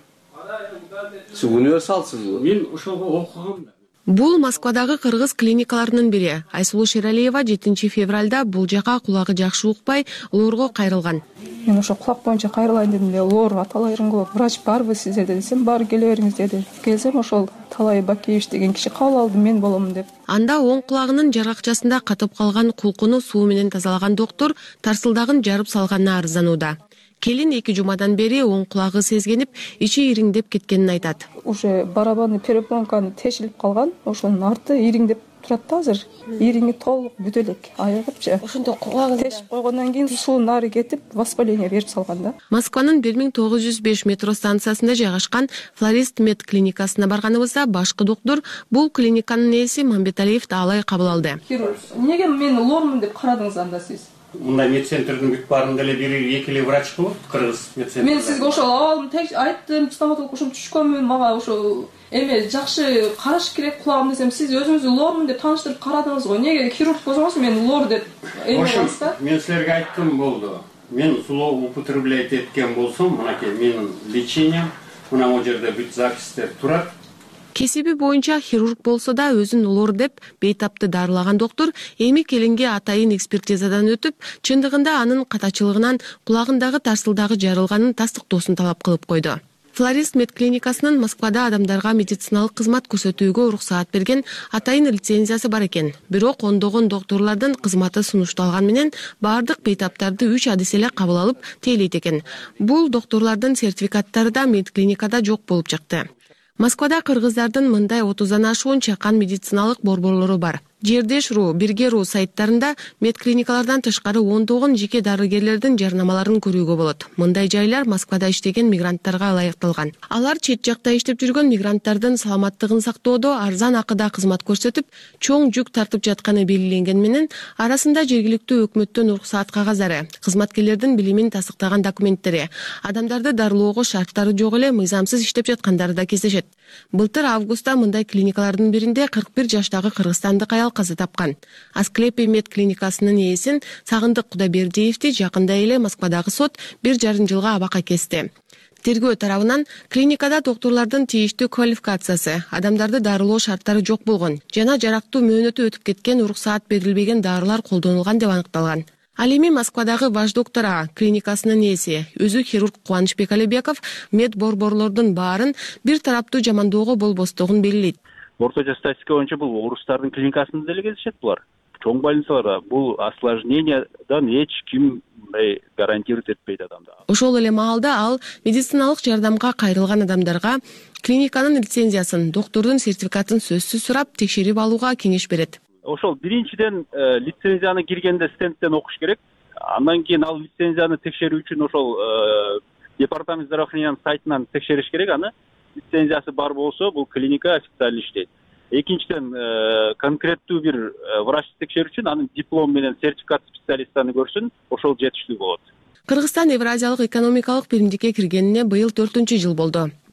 Сиз универсалсызбы? Мен ошого окугам да. Бул Москвадагы кыргыз клиникаларынын бири. Айсулуу Шералиева жетинчи февралда бул жака кулагы жакшы укпай лорго кайрылган. Мен ошо кулак боюнча кайрылайын дедим эле, лор аталайрын кылып, врач барбы сиздерде десем, бар келе бериңиз деди. Келсем ошол Талай Бакиевич деген киши кабыл алды, мен боломун деп. Анда оң кулагынын жаракчасында катып калган кулкуну суу менен тазалаган доктор тарсылдагын жарып салганына арызданууда. Келин эки жумадан бери оң кулагы сезгенип, ичи ириңдеп кеткенин айтат. Уже барабанный перепонканы тешилип калган, ошонун арты ириңдеп турат да азыр. Ириңи толук бүтө элек, аягыпчы. Ошондо кулагы тешип койгондон кийин суу нары кетип, воспаление берип салган да. Москванын бир миң тогуз жүз беш метро станциясында жайгашкан Флорист мед клиникасына барганыбызда башкы доктор бул клиниканын ээси Мамбеталиевди алай кабыл алды. Хирург, эмнеге мени лормун деп карадыңыз анда сиз? Мындай медцентрдин бүт баарында эле бир эки эле врач болот, кыргыз медцентр. Мен сизге ошол абалымды тек айттым, стоматолог ошо түшкөнмүн, мага ошо эме жакшы караш керек кулагым десем, сиз өзүңүздү лормун деп тааныштырып карадыңыз го. Эмнеге хирург болсоңуз мен лор деп эме кыласыз да? Мен силерге айттым болду. Мен сулоо употреблять эткен болсом, мынакей менин лечением, мына могу жерде бүт запистер турат. Кесиби боюнча хирург болсо да өзүн лор деп бейтапты дарылаган доктор эми келинге атайын экспертизадан өтүп, чындыгында анын катачылыгынан кулагындагы тарсылдагы жарылганын тастыктоосун талап кылып койду. Флорист медклиникасынын Москвада адамдарга медициналык кызмат көрсөтүүгө уруксаат берген атайын лицензиясы бар экен. Бирок ондогон докторлордун кызматы сунушталган менен бардык бейтаптарды үч адис эле кабыл алып тейлейт экен. Бул докторлордун сертификаттары да медклиникада жок болуп чыкты. Москвада кыргыздардын мындай отуздан ашуун чакан медициналык борборлору бар. Жердеш.ру, Бирге.ру сайттарында медклиникалардан тышкары ондогон жеке дарыгерлердин жарнамаларын көрүүгө болот. Мындай жайлар Москвада иштеген мигранттарга ылайыкталган. Алар чет жакта иштеп жүргөн мигранттардын саламаттыгын сактоодо арзан акыда кызмат көрсөтүп, чоң жүк тартып жатканы белгиленген менен арасында жергиликтүү өкмөттөн уруксаат кагазары, кызматкерлердин билимин тастыктаган документтери, адамдарды дарылоого шарттары жок эле мыйзамсыз иштеп жаткандары да кездешет. Былтыр августта мындай клиникалардын биринде кырк бир жаштагы кыргызстандык аял каза тапкан. Асклепий мед клиникасынын ээсин Сагындык Кудайбердиевди жакында эле Москвадагы сот бир жарым жылга абакка кести. Тергөө тарабынан клиникада докторлордун тийиштүү квалификациясы, адамдарды дарылоо шарттары жок болгон жана жарактуу мөөнөтү өтүп кеткен, уруксаат берилбеген дарылар колдонулган деп аныкталган. Ал эми Москвадагы Ваш доктора клиникасынын ээси, өзү хирург Кубанычбек Алибеков мед борборлордун баарын бир тараптуу жамандоого болбостугун белгилейт. Орточо статистика боюнча бул орустардын клиникасында деле кездешет булар. Чоң больницаларда бул осложнениядан эч ким гарантировать этпейт адамды. Ошол эле маалда ал медициналык жардамга кайрылган адамдарга клиниканын лицензиясын, доктордун сертификатын сөзсүз сурап, текшерип алууга кеңеш берет. Ошол биринчиден лицензияны киргенде стендтен окуш керек. Андан кийин ал лицензияны текшерүү үчүн ошол департамент здравоохранениянын сайтынан текшериш керек. Аны лицензиясы бар болсо, бул клиника официально иштейт. Экинчиден конкреттүү бир врач текшерүү үчүн анын диплом менен сертификат специалисттаны көрсүн, ошол жетиштүү болот. Кыргызстан Евразиялык экономикалык биримдикке киргенине быйыл төртүнчү жыл болду.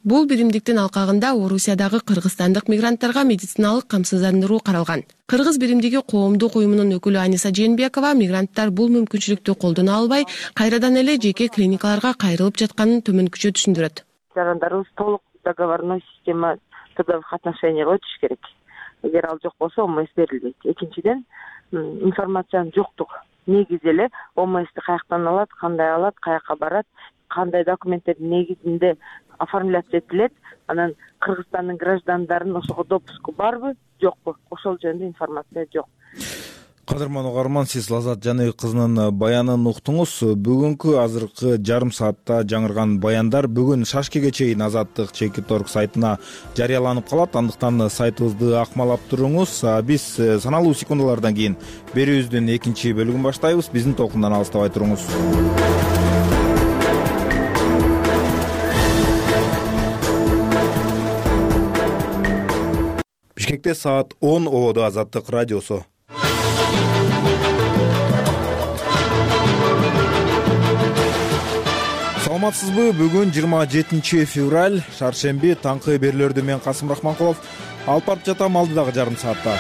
Бул биримдиктин алкагында Орусиядагы кыргызстандык мигранттарга медициналык камсыздандыруу каралган. Кыргыз биримдиги коомдук уюмунун өкүлү Аниса Жээнбекова мигранттар бул мүмкүнчүлүктү колдоно албай, кайрадан эле жеке клиникаларга кайрылып жатканын төмөнкүчө түшүндүрөт. Жарандарыбыз толук договорной система трудовых отношенияга өтүш керек. Эгер ал жок болсо ОМС берилбейт. Экинчиден, информациянын жоктугу. Негизи эле ОМСти каяктан алат, кандай алат, каяка барат, кандай документтердин негизинде оформляться этилет, анан Кыргызстандын граждандарынын ошого допуску барбы, жокпу? Ошол жөнүндө информация жок. Кадырман угарман, сиз Лазат Жаныбек кызынын баянын уктуңуз. Бүгүнкү азыркы жарым саатта жаңырган баяндар бүгүн шашкеге чейин Азаттык чекит точка орг сайтына жарыяланып калат. Андыктан сайтыбызды акмалап туруңуз. Биз саналуу секундалардан кийин берүүбүздүн экинчи бөлүгүн баштайбыз. Биздин толкундан алыстабай туруңуз. Бишкекте саат он ободо Азаттык радиосу. Саламатсызбы? Бүгүн жыйырма жетинчи февраль, шаршемби, таңкы берүүлөрдү мен Касым Рахманкулов алып барып жатам алдыдагы жарым саатта.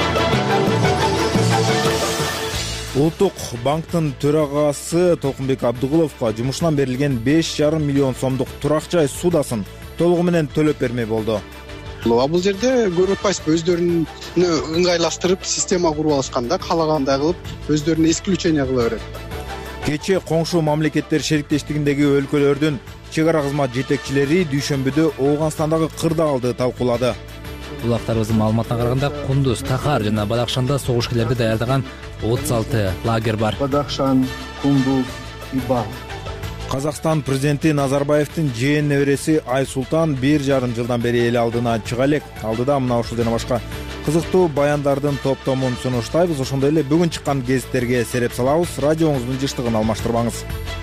Улуттук банктын төрагасы Толкунбек Абдыгуловго жумушунан берилген беш жарым миллион сомдук турак жай суудасын толугу менен төлөп бермей болду. Бул жерде көрүп атпайсызбы, өздөрүнө ыңгайлаштырып система куруп алышканда, калагандай кылып өздөрүнө исключение кыла берет. Кечээ коңшу мамлекеттер шериктештигиндеги өлкөлөрдүн чек ара кызмат жетекчилери дүйшөмбүдө Ооганстандагы кырдаалды талкуулады. Булактарыбыздын маалыматына караганда Кундуз, Тахар жана Бадахшанда согушкерлерди даярдаган отуз алты лагерь бар. Бадахшан, Кундуз, Иба. Казакстан президенти Назарбаевдин жээн небереси Айсултан бир жарым жылдан бери эл алдына чыга элек. Алдыда мына ушул жана башка кызыктуу баяндардын топтомун сунуштайбыз. Ошондой эле бүгүн чыккан гезиттерге сереп салабыз. Радионуздун жыштыгын алмаштырбаңыз.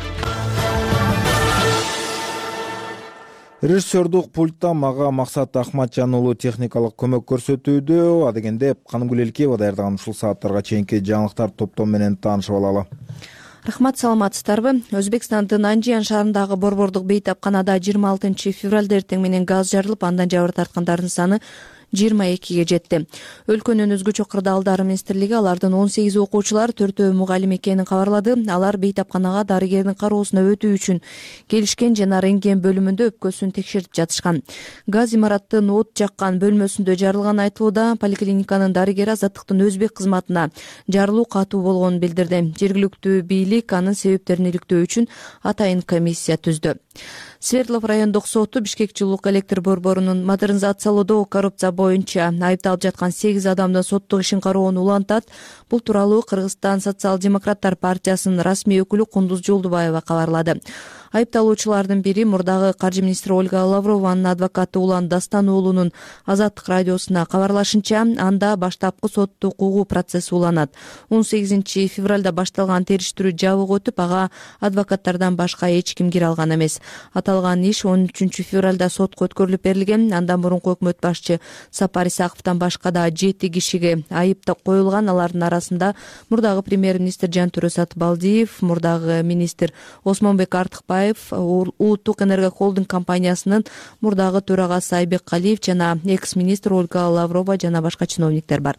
Режиссердук пультта мага Максат Ахматжан уулу техникалык көмөк көрсөтүүдө. Адегенде Канымгүл Элкеева даярдаган ушул сааттарга чейинки жаңылыктар топтом менен таанышып алалы. Рахмат, саламатсыздарбы? Өзбекстандын Анжиян шаарындагы борбордук бейтапканада жыйырма алтынчы февралда эртең менен газ жарылып, андан жабыр тарткандардын саны жыйырма экиге жетти. Өлкөнүн өзгөчө кырдаалдары министрлиги алардын он сегиз окуучулар, төртөө мугалим экенин кабарлады. Алар бейтапканага дарыгердин кароосуна өтүү үчүн келишкен жана рентген бөлүмүндө өпкөсүн текшерип жатышкан. Газ имараттын от жаккан бөлмөсүндө жарылган айтылууда. Поликлиниканын дарыгери Азаттыктын өзбек кызматына жарылуу катуу болгонун билдирди. Жергиликтүү бийлик анын себептерин иликтөө үчүн атайын комиссия түздү. Свердлов райондук соту Бишкек жылуулук электр борборунун модернизациялоодо коррупция боюнча айыпталып жаткан сегиз адамдын соттук ишин кароону улантат. Бул тууралуу Кыргызстан социал-демократтар партиясынын расмий өкүлү Кундуз Жолдубаева кабарлады. Айыпталуучулардын бири мурдагы каржы министри Ольга Лаврованын адвокаты Улан Дастан уулунун Азаттык радиосуна кабарлашынча, анда баштапкы соттук укугуу процесси уланат. он сегизинчи февралда башталган териштирүү жабык өтүп, ага адвокаттардан башка эч ким кире алган эмес. Аталган иш он үчүнчү февралда сотко өткөрүлүп берилген. Андан мурунку өкмөт башчы Сапар Исаковдон башка да жети кишиге айып коюлган. Алардын арасында мурдагы премьер-министр Жантүрө Сатыбалдиев, мурдагы министр Осмонбек Артыкбаев, Улуттук энерго холдинг компаниясынын мурдагы төрагасы Айбек Калиев жана экс-министр Ольга Лаврова жана башка чиновниктер бар.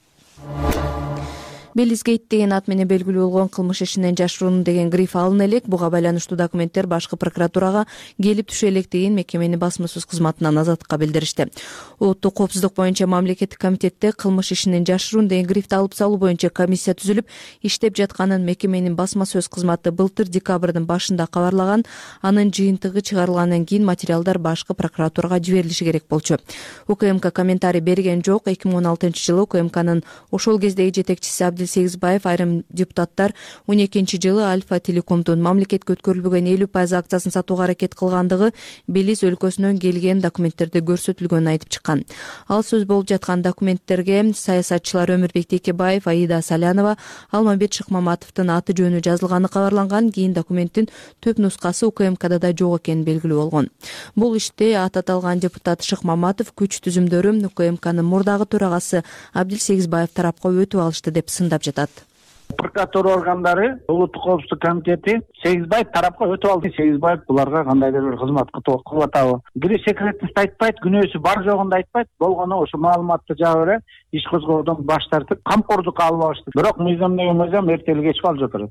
Белизгейт деген ат менен белгилүү болгон кылмыш ишинен жашыруунун деген гриф алына элек. Буга байланыштуу документтер башкы прокуратурага келип түшө элек деген мекеменин басма сөз кызматынан Азаттыкка билдиришти. Улуттук коопсуздук боюнча мамлекеттик комитетте кылмыш ишинен жашыруун деген грифти алып салуу боюнча комиссия түзүлүп, иштеп жатканын мекеменин басма сөз кызматы былтыр декабрдын башында кабарлаган. Анын жыйынтыгы чыгарылгандан кийин материалдар башкы прокуратурага жиберилиши керек болчу. УКМК комментарий берген жок. эки миң он алтынчы жылы УКМКнын ошол кездеги жетекчиси Абдил Сегизбаев айрым депутаттар он экинчи жылы Альфа Телекомдун мамлекетке өткөрүлбөгөн элүү пайыз акциясын сатууга аракет кылгандыгы Белиз өлкөсүнөн келген документтерде көрсөтүлгөнүн айтып чыккан. Ал сөз болуп жаткан документтерге саясатчылар Өмүрбек Текебаев, Аида Салянова, Алмамбет Шыкмаматовдун аты жөнү жазылганы кабарланган. Кийин документтин төп нускасы УКМКда да жок экени белгилүү болгон. Бул иште аты аталган депутат Шыкмаматов күч түзүмдөрү УКМКнын мурдагы төрагасы Абдил Сегизбаев тарапка өтүп алышты деп сындап жатат. прокуратура органдары, улуттук коопсуздук комитети Сегизбаев тарапка өтүп алды. Сегизбаев буларга кандайдыр бир кызмат кылып атабы. Кире секретность айтпайт, күнөөсү бар жогун да айтпайт. Болгону ошо маалыматты жаба бере иш козгоодон баш тартып, камкордукка албашты. Бирок мыйзам деген мыйзам эртели кеч алып жатат.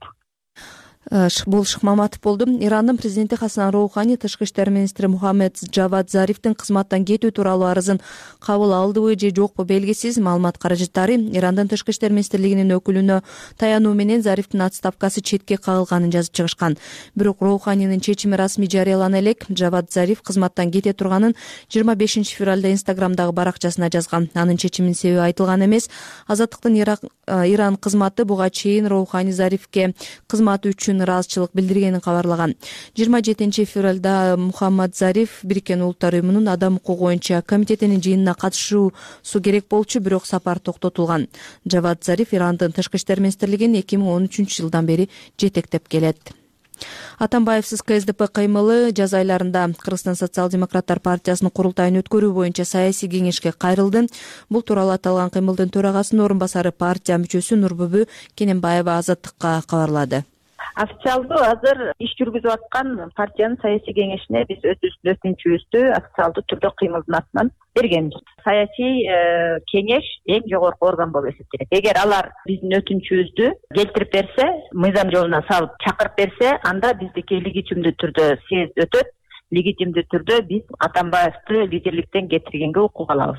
Бул Шыкмаматов болду. Ирандын президенти Хасан Роухани тышкы иштер министри Мухаммед Джавад Зарифтин кызматтан кетүү тууралуу арызын кабыл алдыбы же жокпу белгисиз. Маалымат каражаттары Ирандын тышкы иштер министрлигинин өкүлүнө таянуу менен Зарифтин отставкасы четке кагылганын жазып чыгышкан. Бирок Роуханинин чечими расмий жарыялана элек. Джавад Зариф кызматтан кете турганын жыйырма бешинчи февралда Инстаграмдагы баракчасына жазган. Анын чечиминин себеби айтылган эмес. Азаттыктын Иран кызматы буга чейин Роухани Зарифке кызматы үчүн ыраазычылык билдиргенин кабарлаган. жыйырма жетинчи февралда Мухаммад Зариф Бириккен Улуттар уюмунун адам укугу боюнча комитетинин жыйынына катышуусу керек болчу, бирок сапар токтотулган. Джавад Зариф Ирандын тышкы иштер министрлигин эки миң он үчүнчү жылдан бери жетектеп келет. Атамбаевсиз КСДП кыймылы жаз айларында Кыргызстан социал-демократтар партиясынын курултайын өткөрүү боюнча саясий кеңешке кайрылды. Бул тууралуу аталган кыймылдын төрагасынын орун басары партия мүчөсү Нурбүбү Кененбаева Азаттыкка кабарлады. Официалдуу азыр иш жүргүзүп аткан партиянын саясий кеңешине биз өзүбүздүн өтүнүчүбүздү официалдуу түрдө кыймылдын атынан бергенбиз. Саясий кеңеш эң жогорку орган болуп эсептелет. Эгер алар биздин өтүнүчүбүздү келтирип берсе, мыйзам жолуна салып чакырып берсе, анда биздики легитимдүү түрдө съезд өтөт. Легитимдүү түрдө биз Атамбаевди лидерликтен кетиргенге укук алабыз.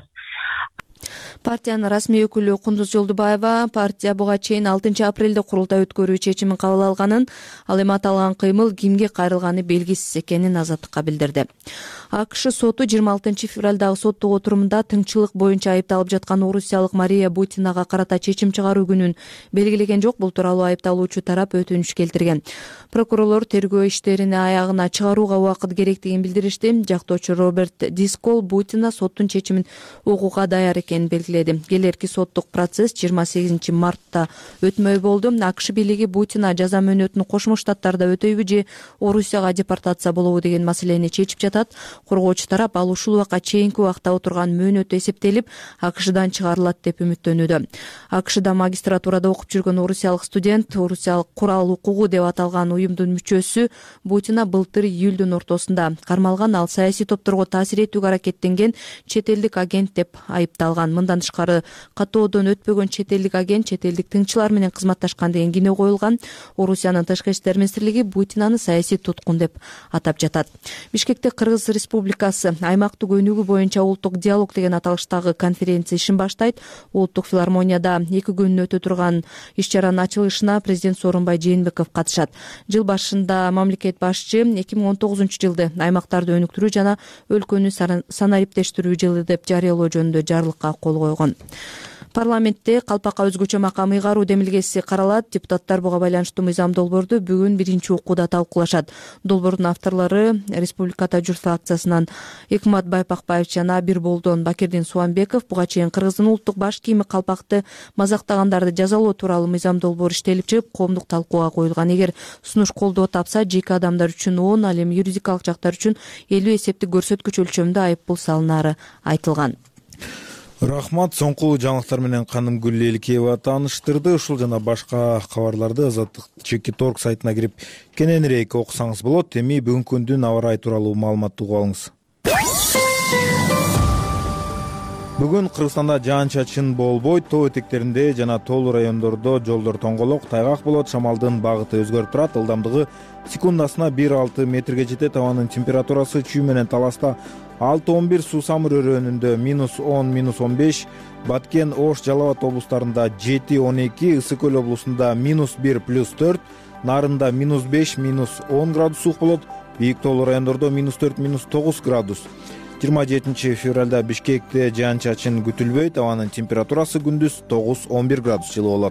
Партиянын расмий өкүлү Кундуз Жолдубаева партия буга чейин алтынчы апрелде курултай өткөрүү чечимин кабыл алганын, ал эми аталган кыймыл кимге кайрылганы белгисиз экенин Азаттыкка билдирди. АКШ соту жыйырма алтынчы февралдагы соттук отурумда тыңчылык боюнча айыпталып жаткан орусиялык Мария Бутинага карата чечим чыгаруу күнүн белгилеген жок. Бул тууралуу айыпталуучу тарап өтүнүч келтирген. Прокурорлор тергөө иштерини аягына чыгарууга убакыт керектигин билдиришти. Жактоочу Роберт Дискол Бутина соттун чечимин угууга даяр экенин белгиледи. Келерки соттук процесс жыйырма сегизинчи мартта өтмөй болду. АКШ бийлиги Бутина жаза мөөнөтүн Кошмо Штаттарда өтөйбү же Орусияга депортация болобу деген маселени чечип жатат. Коргоочу тарап ал ушул убакка чейинки убакта отурган мөөнөтү эсептелип, АКШдан чыгарылат деп үмүттөнүүдө. АКШда магистратурада окуп жүргөн орусиялык студент, орусиялык курал укугу деп аталган уюмдун мүчөсү Бутина былтыр июлдун ортосунда кармалган. Ал саясий топторго таасир этүүгө аракеттенген чет элдик агент деп айыпталган. Мындан тышкары каттоодон өтпөгөн чет элдик агент чет элдик тыңчылар менен кызматташкан деген кино коюлган. Орусиянын тышкы иштер министрлиги Бутинаны саясий туткун деп атап жатат. Бишкекте Кыргыз Республикасы аймактык өнүгүү боюнча улуттук диалог деген аталыштагы конференция ишин баштайт. Улуттук филармонияда эки күн өтө турган иш-чаранын ачылышына президент Сооронбай Жээнбеков катышат. Жыл башында мамлекет башчы эки миң он тогузунчу жылды аймактарды өнүктүрүү жана өлкөнү санариптештирүү жылы деп жарыялоо жөнүндө жарлыкка кол койгон. Парламентте калпакка өзгөчө макам ыйгаруу демилгеси каралат. Депутаттар буга байланыштуу мыйзам долбоорду бүгүн биринчи окууда талкуулашат. Долбоордун авторлору Республиката Журт фракциясынан Экмат Байпакбаев жана Бирболдон Бакирдин Суанбеков. Буга чейин Кыргыздын улуттук баш кийими калпакты мазактагандарды жазалоо тууралуу мыйзам долбоору иштелип чыгып, коомдук талкууга коюлган. Эгер сунуш колдоо тапса, жеке адамдар үчүн он, ал эми юридикалык жактар үчүн элүү эсептик көрсөткүч өлчөмүндө айыппул салынары айтылган. Рахмат. Соңку жаңылыктар менен Канымгүл Элкеева тааныштырды. Ушул жана башка кабарларды Азаттык чекит точка орг сайтына кирип кененирээк окусаңыз болот. Эми бүгүнкү күндүн аба ырайы тууралуу маалыматты угуп алыңыз. Бүгүн Кыргызстанда жаан-чачын болбойт. Тоо этектеринде жана тоолуу райондордо жолдор тоңголок, тайгак болот. Шамалдын багыты өзгөрүп турат. Ылдамдыгы секундасына бир алты метрге жетет. Абанын температурасы чүй менен Таласта алты он бир, Суу Самыр өрөөнүндө минус он, минус он беш, Баткен, Ош, Жалал Абад облустарында жети он эки, Ысык Көл облусунда минус бир, плюс төрт, Нарында минус беш, минус он градус суук болот. Бийик тоолуу райондордо минус төрт, минус тогуз градус. жыйырма жетинчи февралда Бишкекте жаан-чачын күтүлбөйт. Абанын температурасы күндүз тогуз он бир градус жылы болот.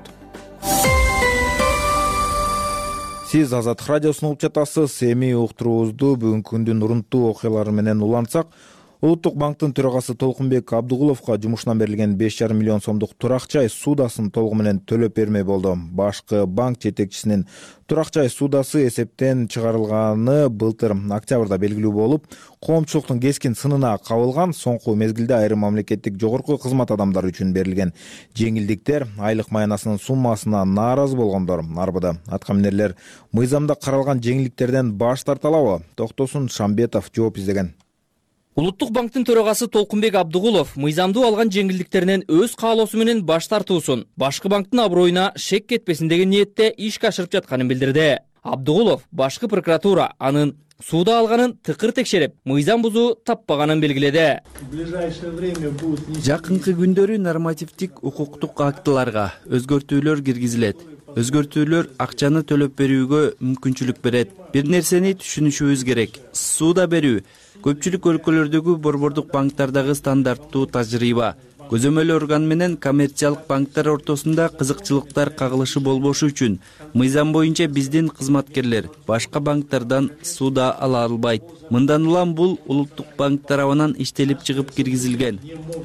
Сиз Азаттык радиосун угуп жатасыз. Эми уктуруубузду бүгүнкү күндүн урунттуу окуялары менен улантсак, Улуттук банктын төрагасы Толкунбек Абдыгуловго жумушунан берилген беш жарым миллион сомдук турак-жай суудасын толугу менен төлөп бермей болду. Башкы банк жетекчисинин турак-жай суудасы эсептен чыгарылганы былтыр октябрда белгилүү болуп, коомчулуктун кескин сынына кабылган. Соңку мезгилде айрым мамлекеттик жогорку кызмат адамдары үчүн берилген жеңилдиктер, айлык маянасынын суммасына нааразы болгондор арбыды. Аткаминерлер мыйзамда каралган жеңилдиктерден баш тарталабы? Токтосун Шамбетов жооп издеген. Улуттук банктын төрагасы Толкунбек Абдыгулов мыйзамдуу алган жеңилдиктеринен өз каалоосу менен баш тартуусун башкы банктын аброюна шек кетпесин деген ниетте ишке ашырып жатканын билдирди. Абдыгулов башкы прокуратура анын сууда алганын тыкыр текшерип, мыйзам бузуу таппаганын белгиледи. Жакынкы күндөрү нормативдик укуктук актыларга өзгөртүүлөр киргизилет. Өзгөртүүлөр акчаны төлөп берүүгө мүмкүнчүлүк берет. Бир нерсени түшүнүшүбүз керек. Сууда берүү көпчүлүк өлкөлөрдөгү борбордук банктардагы стандарттуу тажрыйба. Көзөмөл орган менен коммерциялык банктар ортосунда кызыкчылыктар кагылышы болбошу үчүн мыйзам боюнча биздин кызматкерлер башка банктардан сууда ала албайт. Мындан улам бул улуттук банк тарабынан иштелип чыгып киргизилген.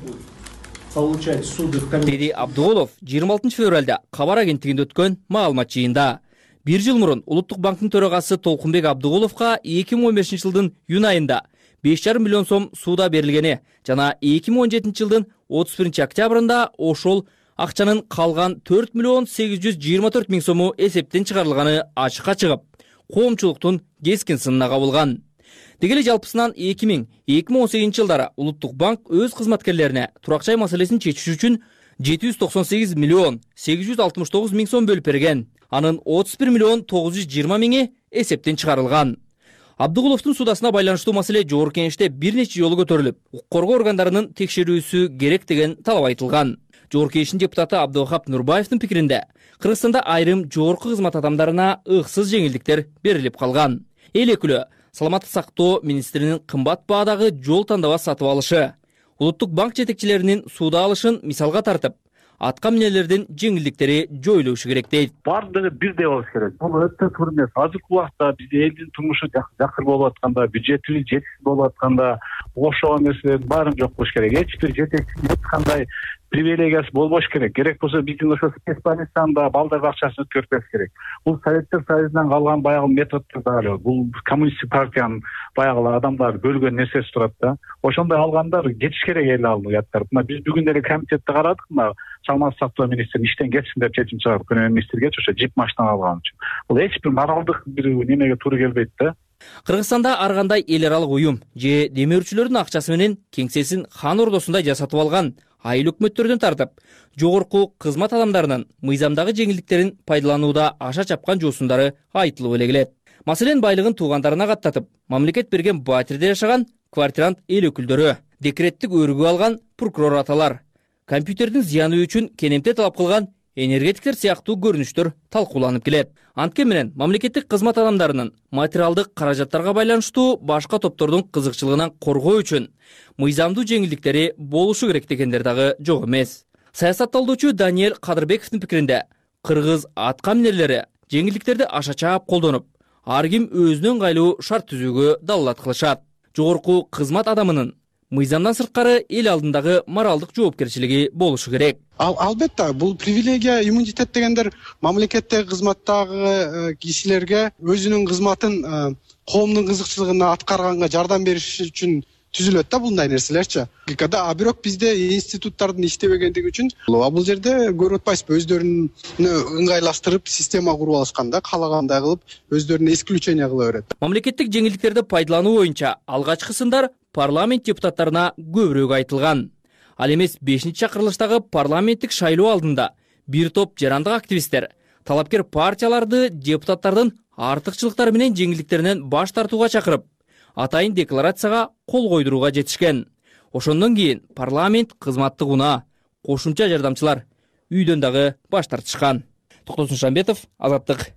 Деди Абдыгулов жыйырма алтынчы февралда кабар агенттигинде өткөн маалымат жыйында. Бир жыл мурун Улуттук банктын төрагасы Толкунбек Абдыгуловго эки миң он бешинчи жылдын июнь айында беш жарым миллион сом сууда берилгени жана эки миң он жетинчи жылдын отуз биринчи октябрында ошол акчанын калган төрт миллион сегиз жүз жыйырма төрт миң сому эсептен чыгарылганы ачыкка чыгып, коомчулуктун кескин сынына кабылган. Деги эле жалпысынан эки миң эки миң он сегизинчи жылдары Улуттук банк өз кызматкерлерине турак-жай маселесин чечиш үчүн жети жүз токсон сегиз миллион сегиз жүз алтымыш тогуз миң сом бөлүп берген. Анын отуз бир миллион тогуз жүз жыйырма миңи эсептен чыгарылган. Абдыгуловдун суудасына байланыштуу маселе жогорку кеңеште бир нече жолу көтөрүлүп, укук коргоо органдарынын текшерүүсү керек деген талап айтылган. Жогорку кеңештин депутаты Абдывахап Нурбаевдин пикиринде, Кыргызстанда айрым жогорку кызмат адамдарына ыксыз жеңилдиктер берилип калган. Эл өкүлү Саламаттык сактоо министринин кымбат баадагы жол тандабас сатып алышы, Улуттук банк жетекчилеринин сууда алышын мисалга тартып, атка минелердин жеңилдиктери жоюлушу керек дейт. Бардыгы бирдей болуш керек. Бул өтө туура эмес. Азыркы убакта бизде элдин турмушу жакшы болуп атканда, бюджетибиз жетишсиз болуп атканда, окшогон нерселердин баарын жок кылыш керек. Эч бир жетекчинин эч кандай привилегиясы болбош керек. Керек болсо биздин ошо спецбольницада балдар бакчасын өткөрүп керек. Бул Советтер Союзунан калган баягы методдор да эле. Бул коммунисттик партиянын баягы адамдар бөлгөн нерсеси турат да. Ошондой алгандар кетиш керек эл алыяттар. Мына биз бүгүн эле комитетте карадык, мына Саламаттык сактоо министри иштен кетсин деп чечим чыгарып, премьер-министрге ошо жип машина алган үчүн. Бул эч бир моралдык бир немеге туура келбейт да. Кыргызстанда ар кандай эл аралык уюм же демөөрчүлөрдүн акчасы менен кеңсесин хан ордосундай жасатып алган айыл өкмөттөрдөн тартып, жогорку кызмат адамдарынын мыйзамдагы жеңилдиктерин пайдаланууда аша чапкан жоосундары айтылып эле келет. Маселен, байлыгын туугандарына каттатып, мамлекет берген батирде жашаган квартирант эл өкүлдөрү, декреттик өргүү алган прокурор аталар, компьютердин зыяны үчүн кенемте талап кылган энергетиктер сыяктуу көрүнүштөр талкууланып келет. Антке менен мамлекеттик кызмат адамдарынын материалдык каражаттарга байланыштуу башка топтордун кызыкчылыгынан коргоо үчүн мыйзамдуу жеңилдиктери болушу керек дегендер дагы жок эмес. Саясатталуучу Даниэль Кадырбековдун пикиринде, кыргыз атка минерлери жеңилдиктерди аша чаап колдонуп, ар ким өзүнө ыңгайлуу шарт түзүүгө далалат кылышат. Жогорку кызмат адамынын мыйзамдан сырткары эл алдындагы моралдык жоопкерчилиги болушу керек. Ал албетте бул привилегия, иммунитет дегендер мамлекеттеги кызматтагы кишилерге өзүнүн кызматын коомдун кызыкчылыгына аткарганга жардам бериш үчүн түзүлөт да мындай нерселерчи. А бирок бизде институттардын иштебегендиги үчүн бул жерде көрүп атпайсызбы, өздөрүнү ыңгайлаштырып система куруп алышканда, каалагандай кылып өздөрүнө исключение кыла берет. Мамлекеттик жеңилдиктерди пайдалануу боюнча алгачкы сындар парламент депутаттарына көбүрөөк айтылган. Ал эмес бешинчи чакырылыштагы парламенттик шайлоо алдында бир топ жарандык активисттер талапкер партияларды депутаттардын артыкчылыктары менен жеңилдиктеринен баш тартууга чакырып, атайын декларацияга кол койдурууга жетишкен. Ошондон кийин парламент кызматтыгына кошумча жардамчылар үйдөн дагы баш тартышкан. Токтосун Шамбетов, Азаттык.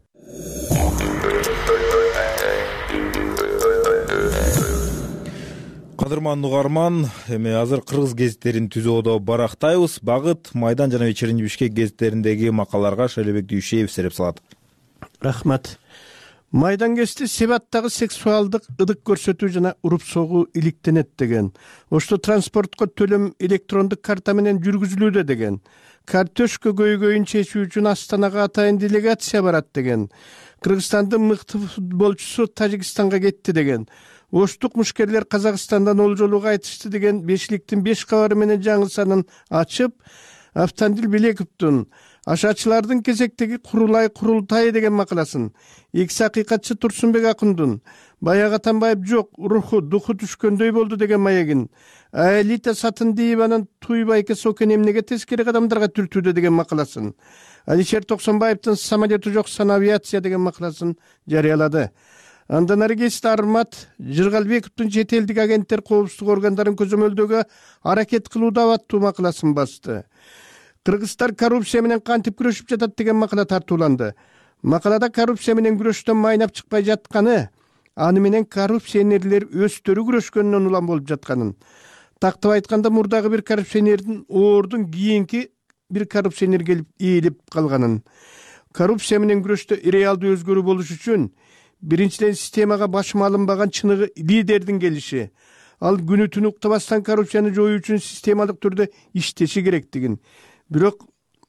Кадырман угарман, эми азыр кыргыз гезиттерин түзүүдө барактайбыз. Багыт Майдан жана Вечерний Бишкек гезиттериндеги макалаларга Шайлообек Дүйшеев сереп салат. Рахмат. майдангести себаттагы сексуалдык ыдык көрсөтүү жана уруп согуу иликтенет деген. Ошто транспортко төлөм электрондук карта менен жүргүзүлүүдө деген. Картөшкө көйгөйүн чечүү үчүн Астанага атайын делегация барат деген. Кыргызстандын мыкты футболчусу Тажикстанга кетти деген. Оштук мушкерлер Казакстандан олжолууга айтышты деген бешликтин беш кабары менен жаңы санын ачып, Автандил Белековдун ашачылардын кезектеги курулай курултайы деген макаласын, экс акыйкатчы Турсунбек Акундун баягы Атамбаев жок, руху, духу түшкөндөй болду деген маегин, Аэлита Сатындиеванын Туйбайке Сокен эмнеге тескери кадамдарга түртүүдө деген макаласын, Алишер Токсонбаевдин самолету жок санавиация деген макаласын жарыялады. Андан ары кесте Армат Жыргалбековдун чет элдик агенттер коопсуздук органдарын көзөмөлдөөгө аракет кылууда аттуу макаласын басты. Кыргыздар коррупция менен кантип күрөшүп жатат деген макала тартууланды. Макалада коррупция менен күрөштөн майнап чыкпай жатканы, аны менен коррупционерлер өздөрү күрөшкөндөн улам болуп жатканын. Тактап айтканда мурдагы бир коррупционердин оордун кийинки бир коррупционер келип ийилип калганын. Коррупция менен күрөштө реалдуу өзгөрүү болуш үчүн биринчиден системага башыма алынбаган чыныгы лидердин келиши. Ал күнү түнү уктабастан коррупцияны жоюу үчүн системалык түрдө иштеши керектигин. Бирок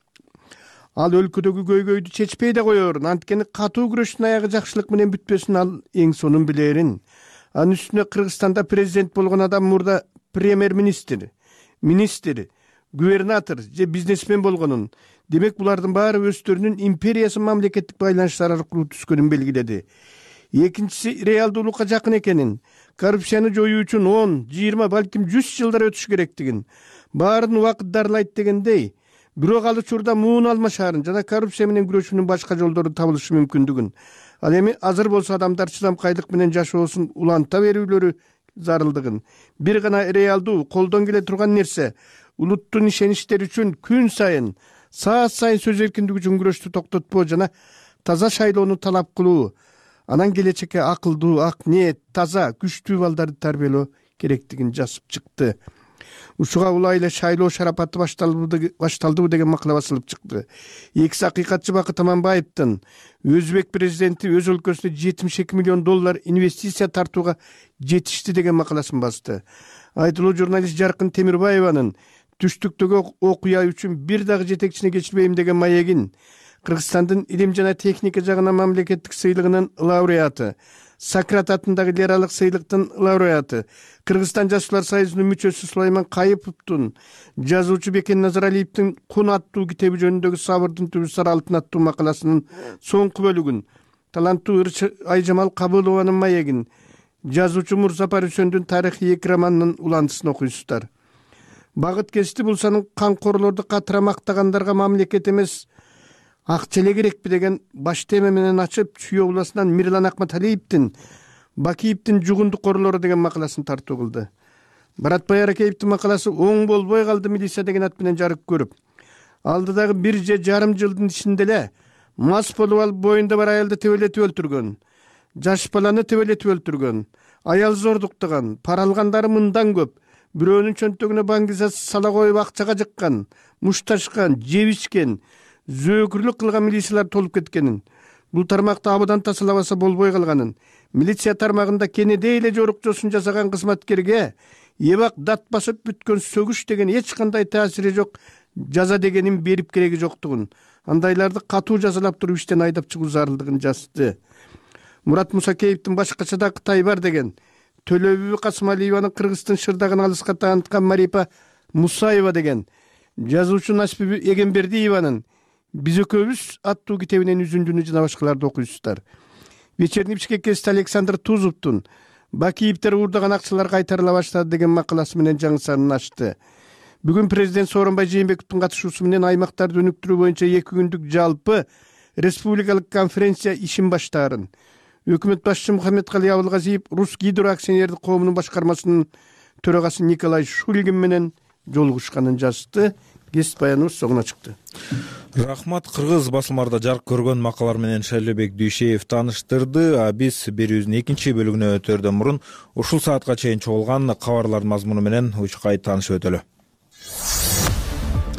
ал өлкөдөгү көйгөйдү чечпей да коерун, анткени катуу күрөштүн аягы жакшылык менен бүтпөсүн ал эң сонун билерин. Анын үстүнө Кыргызстанда президент болгон адам мурда премьер-министр, министр, губернатор же бизнесмен болгонун. Демек булардын баары өздөрүнүн империясы мамлекеттик байланыштар аркылуу түскөнүн белгиледи. Экинчиси реалдуулукка жакын экенин, коррупцияны жоюу үчүн он, жыйырма, балким жүз жылдар өтүш керектигин, баарын убакыт дарылайт дегендей, бирок ал учурда муун алмашаарын жана коррупция менен күрөшүүнүн башка жолдору табылышы мүмкүндүгүн. Ал эми азыр болсо адамдар чыдамкайлык менен жашоосун уланта берүүлөрү зарылдыгын, бир гана реалдуу колдон келе турган нерсе улуттун ишеништери үчүн күн сайын, саат сайын сөз эркиндиги үчүн күрөштү токтотпоо жана таза шайлоону талап кылуу, анан келечекке акылдуу, ак ниет, таза, күчтүү балдарды тарбиялоо керектигин жазып чыкты. Ушуга улай эле шайлоо шарапаты башталдыбы деген макала басылып чыкты. Экс акыйкатчы Бакыт Аманбаевдин Өзбек президенти өз өлкөсүнө жетимиш эки миллион доллар инвестиция тартууга жетишти деген макаласын басты. Айтылуу журналист Жаркын Темирбаеванын түштүктөгү окуя үчүн бир дагы жетекчине кечирбейм деген маегин, Кыргызстандын илим жана техника жагынан мамлекеттик сыйлыгынын лауреаты, Сократ атындагы лиралык сыйлыктын лауреаты, Кыргызстан жазуучулар союзунун мүчөсү Сулайман Кайыповдун, жазуучу Бекен Назаралиевдин Кун аттуу китеби жөнүндөгү Сабырдын түбү сары алтын аттуу макаласынын соңку бөлүгүн, таланттуу ырчы Айжамал Кабылованын маегин, жазуучу Мурзапар Үсөндүн тарыхый эки романынын улантысын окуйсуздар. Багыт кести булсанын камкорлорду катыра мактагандарга мамлекет эмес акча эле керекпи деген баш тема менен ачып, Чүй областынан Мирлан Акматалиевдин Бакиевдин жугундук корлору деген макаласын тартуу кылды. Баратбай Аракеевдин макаласы оң болбой калды милиция деген ат менен жарык көрүп, алдыдагы бир же жарым жылдын ичинде эле мас болуп алып боюнда бар аялды тебелетип өлтүргөн, жаш баланы тебелетип өлтүргөн, аял зордуктаган, пара алгандары мындан көп, бирөөнүн чөнтөгүнө банк визасы сала коюп акчага жыккан, мушташкан, жебичкен, зөөкүрлүк кылган милициялар толуп кеткенин, бул тармакты абыдан тазалабаса болбой калганын, милиция тармагында кенедей эле жорукчосун жасаган кызматкерге эбак дат басып бүткөн сөгүш деген эч кандай таасири жок жаза дегенин берип кереги жоктугун, андайларды катуу жазалап туруп иштен айдап чыгуу зарылдыгын жазды. Мурат Мусакеевдин башкача да Кытай бар деген, Төлөбүбү Касымалиеванын Кыргыздын шырдагын алыска таанткан Марипа Мусаева деген, жазуучу Насипи Эгембердиеванын Биз экөөбүз аттуу китебинен үзүндүнү жана башкаларды окуйсуздар. Вечерний Бишкекте Александр Тузовдун Бакиевдер уурдаган акчалар кайтарыла баштады деген макаласы менен жаңы санын ачты. Бүгүн президент Сооронбай Жээнбековдун катышуусу менен аймактарды өнүктүрүү боюнча эки күндүк жалпы республикалык конференция ишин баштаарын. Өкмөт башчысы Мухаммедкалый Абылгазиев Рус Гидро акционердик коомунун башкармасынын төрагасы Николай Шульгин менен жолугушканын жазды. Кесип баяныбыз соңуна чыкты. Рахмат. Кыргыз басылмарда жарык көргөн макалалар менен Шайлообек Дүйшеев тааныштырды. А биз берүүбүздүн экинчи бөлүгүнө өтөрдөн мурун ушул саатка чейин чогулган кабарлардын мазмуну менен учкай таанышып өтөлү.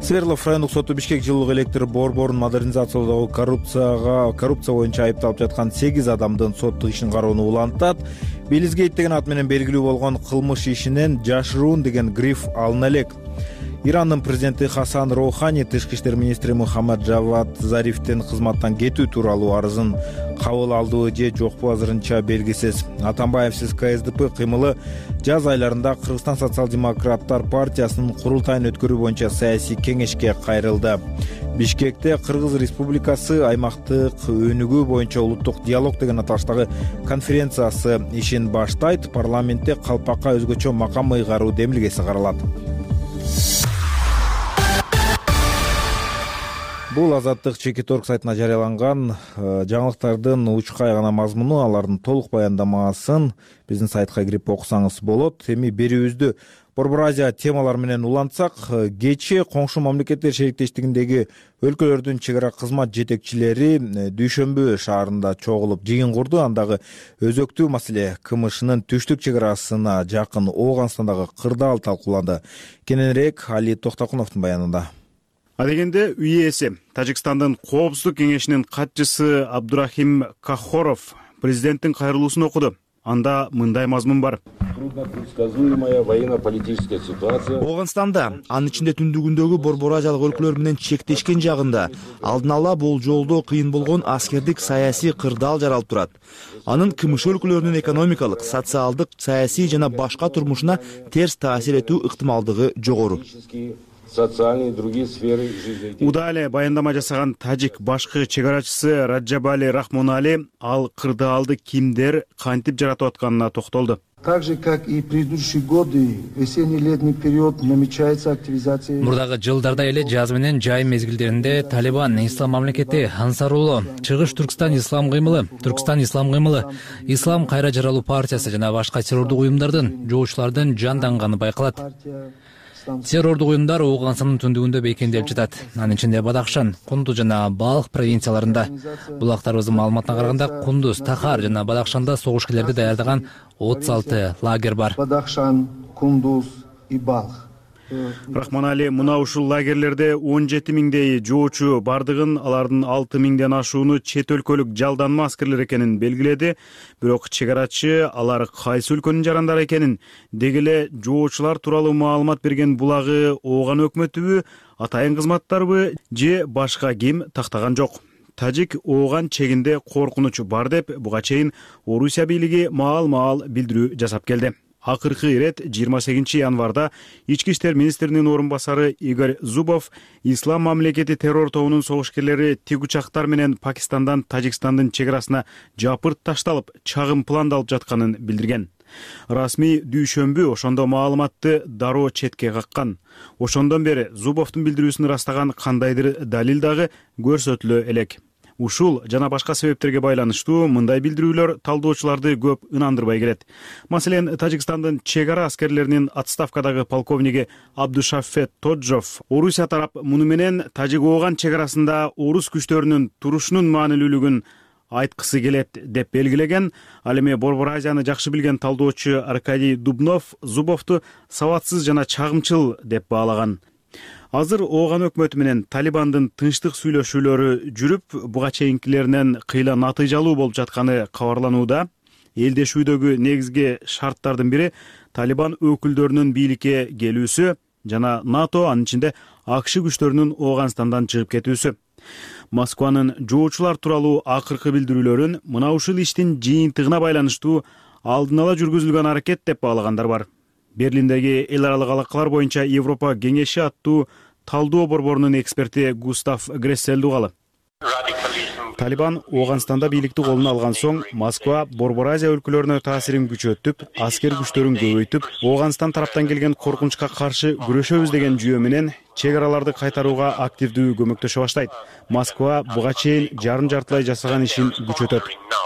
Свердлов райондук соту Бишкек жылуулук электр борборун модернизациялоодогу коррупцияга коррупция боюнча айыпталып жаткан сегиз адамдын соттук ишин кароону улантат. Белизгейт деген ат менен белгилүү болгон кылмыш ишинен жашыруун деген гриф алына элек. Ирандын президенти Хасан Роухани тышкы иштер министри Мухаммад Джавад Зарифтен кызматтан кетүү тууралуу арызын кабыл алдыбы же жокпу азырынча белгисиз. Атамбаевсиз ка эс дэ пэ кыймылы жаз айларында Кыргызстан социал-демократтар партиясынын курултайын өткөрүү боюнча саясий кеңешке кайрылды. Бишкекте Кыргыз Республикасы аймактык өнүгүү боюнча улуттук диалог деген аталыштагы конференциясы ишин баштайт. Парламентте калпакка өзгөчө макам ыйгаруу демилгеси каралат. Бул Азаттык Чекиторг сайтына жарыяланган жаңылыктардын учкай гана мазмуну, алардын толук баяндамасын биздин сайтка кирип окусаңыз болот. Эми берүүбүздү Борбор Азия темалар менен улантсак, кечээ коңшу мамлекеттер шериктештигиндеги өлкөлөрдүн чек ара кызмат жетекчилери Дүйшөмбү шаарында чогулуп жыйын курду. Андагы өзөктүү маселе КМШнын түштүк чек арасына жакын Ооганстандагы кырдаал талкууланды. Кененирээк Али Токтокуновдун баянында. Адегенде үй ээси Тажикстандын Коопсуздук кеңешинин катчысы Абдурахим Кахоров президенттин кайрылуусун окуду. Анда мындай мазмун бар. Труднопредсказуемая военно-политическая ситуация. Ооганстанда, анын ичинде түндүгүндөгү Борбор Азиялык өлкөлөр менен чектешкен жагында алдын ала болжолдоо кыйын болгон аскердик саясий кырдаал жаралып турат. Анын КМШ өлкөлөрүнүн экономикалык, социалдык, саясий жана башка турмушуна терс таасир этүү ыктымалдыгы жогору. Социальные и другие сферы жизни. Удале баяндама жасаган тажик башкы чек арачысы Раджабали Рахмонали ал кырдаалды кимдер кантип жаратып атканына токтолду. Так же, как и предыдущие годы, весенний-летний период намечается активизация. Мурдагы жылдарда эле жаз менен жай мезгилдеринде Талибан, Ислам мамлекети, Ансарулло, Чыгыш Түркстан Ислам кыймылы, Түркстан Ислам кыймылы, Ислам кайра жаралуу партиясы жана башка террордук уюмдардын, жоочулардын жанданганы байкалат. Террордук уюмдар Ооганстандын түндүгүндө бекемделип жатат. Анын ичинде Бадахшан, Кундуз жана Балх провинцияларында. Булактарыбыздын маалыматына караганда Кундуз, Тахар жана Бадахшанда согушкерлерди даярдаган отуз алты лагерь бар. Бадахшан, Кундуз и Балх. Рахмонали мына ушул лагерлерде он жети миңдей жоочу бардыгын, алардын алты миңден ашууну чет өлкөлүк жалданма аскерлер экенин белгиледи. Бирок чек арачы алар кайсы өлкөнүн жарандары экенин, дегеле жоочулар тууралуу маалымат берген булагы Ооган өкмөтүбү, атайын кызматтарбы же башка ким тактаган жок. Тажик Ооган чегинде коркунуч бар деп буга чейин Орусия бийлиги маал-маал билдирүү жасап келди. Акыркы ирет жыйырма сегизинчи январда ички иштер министринин орун басары Игорь Зубов Ислам мамлекети террор тобунун согушкерлери тик учактар менен Пакистандан Тажикстандын чек арасына жапырт ташталып, чагым пландалып жатканын билдирген. Расмий Дүйшөмбү ошондо маалыматты дароо четке каккан. Ошондон бери Зубовдун билдирүүсүн ырастаган кандайдыр далил дагы көрсөтүлө элек. Ушул жана башка себептерге байланыштуу мындай билдирүүлөр талдоочуларды көп ынандырбай келет. Маселен, Тажикстандын чек ара аскерлеринин отставкадагы полковниги Абдушафет Тоджов Орусия тарап муну менен Тажик-Ооган чек арасында орус күчтөрүнүн турушунун маанилүүлүгүн айткысы келет деп белгилеген. Ал эми Борбор Азияны жакшы билген талдоочу Аркадий Дубнов Зубовду сабатсыз жана чагымчыл деп баалаган. Азыр Ооган өкмөтү менен Талибандын тынчтык сүйлөшүүлөрү жүрүп, буга чейинкилеринен кыйла натыйжалуу болуп жатканы кабарланууда. Элдешүүдөгү негизги шарттардын бири Талибан өкүлдөрүнүн бийликке келүүсү жана НАТО, анын ичинде АКШ күчтөрүнүн Ооганстандан чыгып кетүүсү. Москванын жоочулар тууралуу акыркы билдирүүлөрүн мына ушул иштин жыйынтыгына байланыштуу алдын ала жүргүзүлгөн аракет деп баалагандар бар. Берлиндеги эл аралык алакалар боюнча Европа кеңеши аттуу талдоо борборунун эксперти Густав Гресселди угалы. Талибан Ооганстанда бийликти колуна алган соң, Москва Борбор Азия өлкөлөрүнө таасирин күчөтүп, аскер күчтөрүн көбөйтүп, Ооганстан тараптан келген коркунучка каршы күрөшөбүз деген жүйө менен чек араларды кайтарууга активдүү көмөктөшө баштайт. Москва буга чейин жарым жартылай жасаган ишин күчөтөт.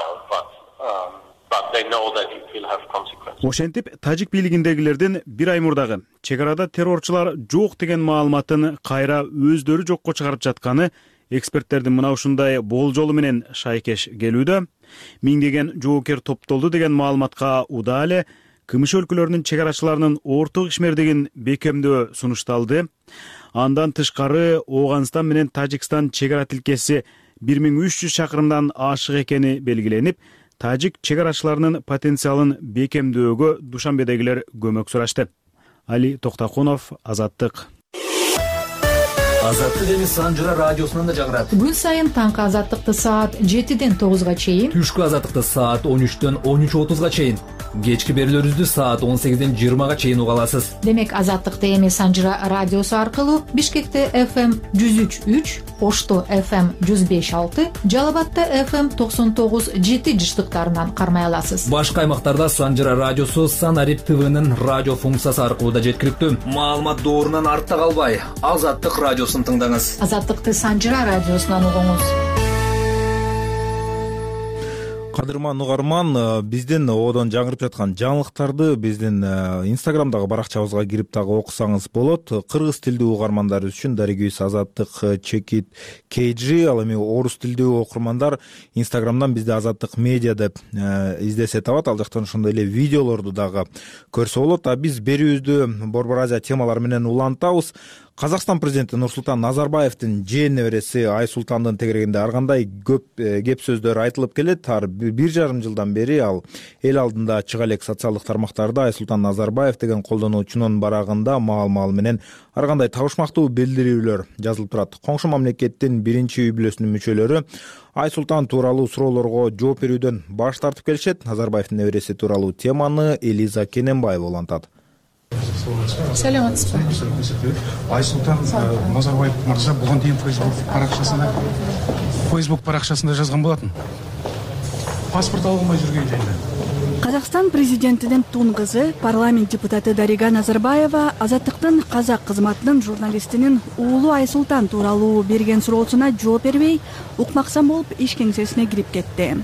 Ошентип, тажик бийлигиндегилердин бир ай мурдагы чек арада террорчулар жок деген маалыматын кайра өздөрү жокко чыгарып жатканы эксперттердин мына ушундай болжолу менен шайкеш келүүдө. Миңдеген жоокер топтолду деген маалыматка удаа эле КМШ өлкөлөрүнүн чек арачыларынын орток ишмердигин бекемдөө сунушталды. Андан тышкары Ооганстан менен Тажикстан чек ара тилкеси бир миң үч жүз чакырымдан ашык экени белгиленип, тажик чек арачыларынын потенциалын бекемдөөгө Душанбедегилер көмөк сурашты. Али Токтокунов, Азаттык. Азаттык эми Санжыра радиосунан да жагырат. Күн сайын таңкы Азаттыкты саат жетиден тогузга чейин, түшкү Азаттыкты саат он үчтөн он үч отузга чейин, кечки берүүлөрүбүздү саат он сегизден жыйырмага чейин уга аласыз. Демек Азаттыкты эми Санжыра радиосу аркылуу Бишкекте эф эм жүз үч үч, Ошто эф эм жүз беш алты, Жалал Абадта эф эм токсон тогуз жети жыштыктарынан кармай аласыз. Башка аймактарда Санжыра радиосу Санарип ТВнын радио функциясы аркылуу да жеткиликтүү. Маалымат доорунан артта калбай, Азаттык радиосун тыңдаңыз. Азаттыкты Санжыра радиосунан угуңуз. Кадырман угарман, биздин одон жаңырып жаткан жаңылыктарды биздин Инстаграмдагы баракчабызга кирип дагы окусаңыз болот. Кыргыз тилдүү угармандар үчүн Даригүз Азаттык чекит кейджи, ал эми орус тилдүү окурмандар Инстаграмдан бизди Азаттык медиа деп издесе табат. Ал жактан ошондой эле видеолорду дагы көрсө болот. А биз берүүбүздү Борбор Азия темалары менен улантабыз. Казакстан президенти Нурсултан Назарбаевдин жээн небереси Айсултандын тегерегинде ар кандай көп кеп сөздөр айтылып келет. Ар бир жарым жылдан бери ал эл алдында чыга элек социалдык тармактарда Айсултан Назарбаев деген колдонуучунун барагында маал-маал менен ар кандай табышмактуу билдирүүлөр жазылып турат. Коңшу мамлекеттин биринчи үй бүлөсүнүн мүчөлөрү Айсултан тууралуу суроолорго жооп берүүдөн баш тартып келишет. Назарбаевдин небереси тууралуу теманы Элиза Кененбаева улантат. Саламатсызбы. Айсултан Назарбаев мырза буга дейин Facebook паракчасында Facebook паракчасында жазган болатын. Паспорт албай жүргөн жайында. Казакстан президентинин тун кызы, парламент депутаты Дарига Назарбаева Азаттыктын казак кызматынын журналистинин уулу Айсултан тууралуу берген суроосуна жооп бербей, укмаксан болуп иш кеңсесине кирип кетти.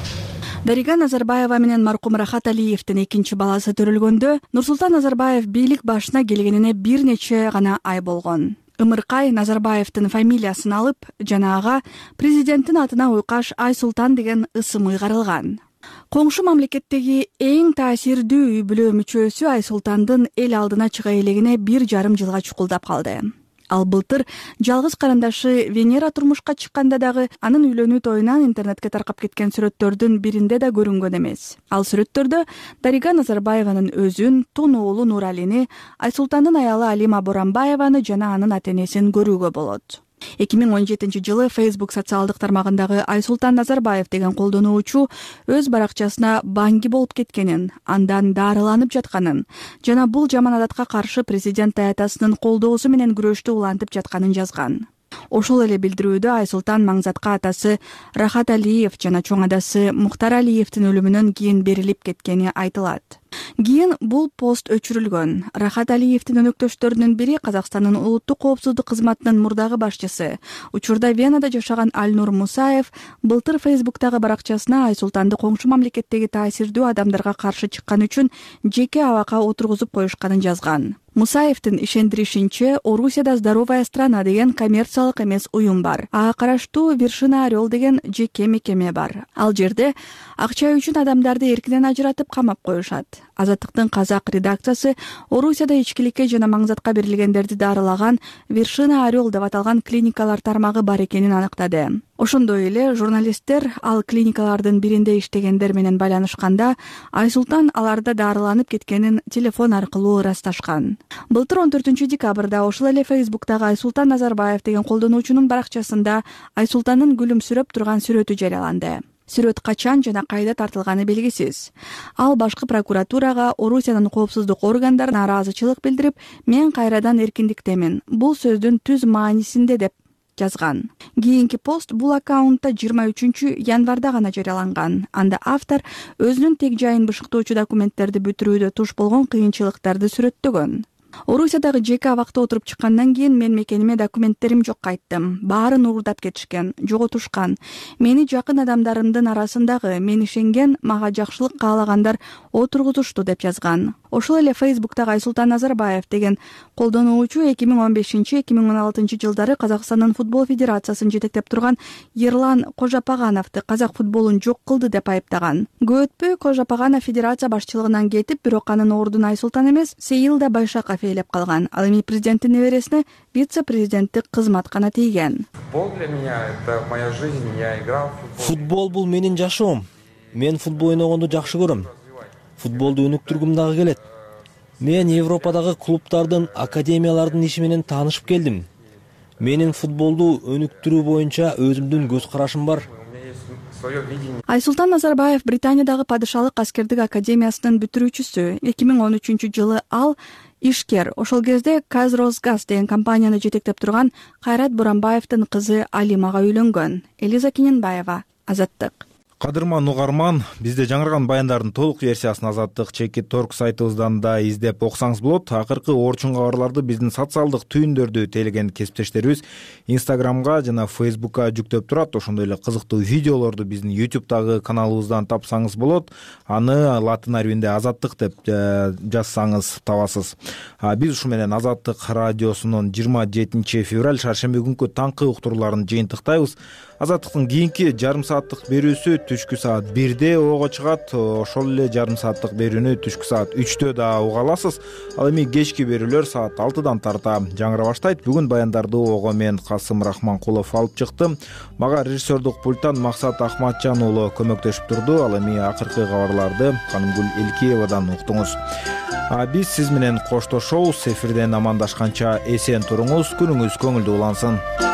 Дарига Назарбаева менен маркум Рахат Алиевдин экинчи баласы төрөлгөндө Нурсултан Назарбаев бийлик башына келгенине бир нече гана ай болгон. Ымыркай Назарбаевдин фамилиясын алып, жана ага президенттин атына уйкаш Айсултан деген ысым ыйгарылган. Коңшу мамлекеттеги эң таасирдүү үй бүлө мүчөсү Айсултандын эл алдына чыга элегине бир жарым жылга чукулдап калды. Ал былтыр жалгыз карандашы Венера турмушка чыкканда дагы анын үйлөнүү тоюнан интернетке таркап кеткен сүрөттөрдүн биринде да көрүнгөн эмес. Ал сүрөттөрдө Дарига Назарбаеванын өзүн, тун уулу Нуралини, Айсултандын аялы Алима Боранбаеваны жана анын ата-энесин көрүүгө болот. эки миң он жетинчи жылы Facebook социалдык тармагындагы Айсултан Назарбаев деген колдонуучу өз баракчасына банги болуп кеткенин, андан дарыланып жатканын жана бул жаман адатка каршы президент аятасынын колдоосу менен күрөштү улантып жатканын жазган. Ошол эле билдирүүдө Айсултан маңзатка атасы Рахат Алиев жана чоң адасы Мухтар Алиевдин өлүмүнөн кийин берилип кеткени айтылат. Кийин бул пост өчүрүлгөн. Рахат Алиевдин өнөктөштөрүнүн бири Казакстандын улуттук коопсуздук кызматынын мурдагы башчысы, учурда Венада жашаган Альнур Мусаев былтыр Facebook'тагы баракчасына Айсултанды коңшу мамлекеттеги таасирдүү адамдарга каршы чыккан үчүн жеке абакка отургузуп коюшканын жазган. Мусаевдин ишендиришинче, Орусияда «Здоровая страна» деген коммерциялык эмес уюм бар. Ага караштуу «Вершина Орел» деген жеке мекеме бар. Ал жерде акча үчүн адамдарды эркинен ажыратып камап коюшат. Азаттыктын казак редакциясы Орусияда ичкиликке жана маңзатка берилгендерди дарылаган «Вершина Орел» деп аталган клиникалар тармагы бар экенин аныктады. Ошондой эле журналисттер ал клиникалардын биринде иштегендер менен байланышканда Айсултан аларда дарыланып кеткенин телефон аркылуу ырасташкан. Былтыр он төртүнчү декабрда ошол эле Facebook'тагы Айсултан Назарбаев деген колдонуучунун баракчасында Айсултандын күлүмсүрөп турган сүрөтү жарыяланды. Сүрөт качан жана кайда тартылганы белгисиз. Ал башкы прокуратурага, Орусиянын коопсуздук органдарына нараазычылык билдирип, мен кайрадан эркиндиктемин. Бул сөздүн түз маанисинде деп жазган. Кийинки пост бул аккаунтта жыйырма үчүнчү январда гана жарыяланган. Анда автор өзүнүн тег жайын бышыктоочу документтерди бүтүрүүдө туш болгон кыйынчылыктарды сүрөттөгөн. Орусиядагы жеке абакта отуруп чыккандан кийин мен мекениме документтерим жокко айттым. Баарын уурдап кетишкен, жоготушкан. Мени жакын адамдарымдын арасындагы мен ишенген, мага жакшылык каалагандар отургузушту деп жазган. Ошол эле Фейсбуктагы Айсултан Назарбаев деген колдонуучу эки миң он бешинчи эки миң он алтынчы жылдары Казакстандын футбол федерациясын жетектеп турган Ерлан Кожопагановду казак футболун жок кылды деп айыптаган. Көп өтпөй Кожопаганов федерация башчылыгынан кетип, бирок анын ордуна Айсултан эмес, Сейилда Байшаков ээлеп калган. Ал эми президенттин небересине вице-президенттик кызмат гана тийген. Футбол для меня это моя жизнь, я играл в футбол. Футбол бул менин жашоом. Мен футбол ойногонду жакшы көрөм. Футболду өнүктүргүм дагы келет. Мен Европадагы клубдардын, академиялардын иши менен таанышып келдим. Менин футболду өнүктүрүү боюнча өзүмдүн көз карашым бар. Айсултан Назарбаев Британиядагы падышалык аскердик академиясынын бүтүрүүчүсү. эки миң он үчүнчү жылы ал ишкер. Ошол кезде Казросгаз деген компанияны жетектеп турган Кайрат Буранбаевдин кызы Алимага үйлөнгөн. Элиза Кененбаева, Азаттык. Кадырман угарман, бизде жаңырган баяндардын толук версиясын Азаттык Чекит Торг сайтыбыздан да издеп окусаңыз болот. Акыркы орчун кабарларды биздин социалдык түйүндөрдү тейлеген кесиптештерибиз Инстаграмга жана Фейсбукка жүктөп турат. Ошондой эле кызыктуу видеолорду биздин Ютубтагы каналыбыздан тапсаңыз болот. Аны латын арбинде Азаттык деп жазсаңыз табасыз. Биз ушу менен Азаттык радиосунун жыйырма жетинчи февраль шаршемби күнкү таңкы уктурууларын жыйынтыктайбыз. Азаттыктын кийинки жарым сааттык берүүсү түшкү саат бирде ого чыгат. Ошол эле жарым сааттык берүүнү түшкү саат үчтө да уга аласыз. Ал эми кечки берүүлөр саат алтыдан тарта жаңыра баштайт. Бүгүн баяндарды ого мен Касым Рахманкулов алып чыктым. Мага режиссердук пульттан Максат Ахматжан уулу көмөктөшүп турду. Ал эми акыркы кабарларды Канымгүл Элкеевадан уктуңуз. А биз сиз менен коштошобуз. Эфирден амандашканча эсен туруңуз, күнүңүз көңүлдүү улансын.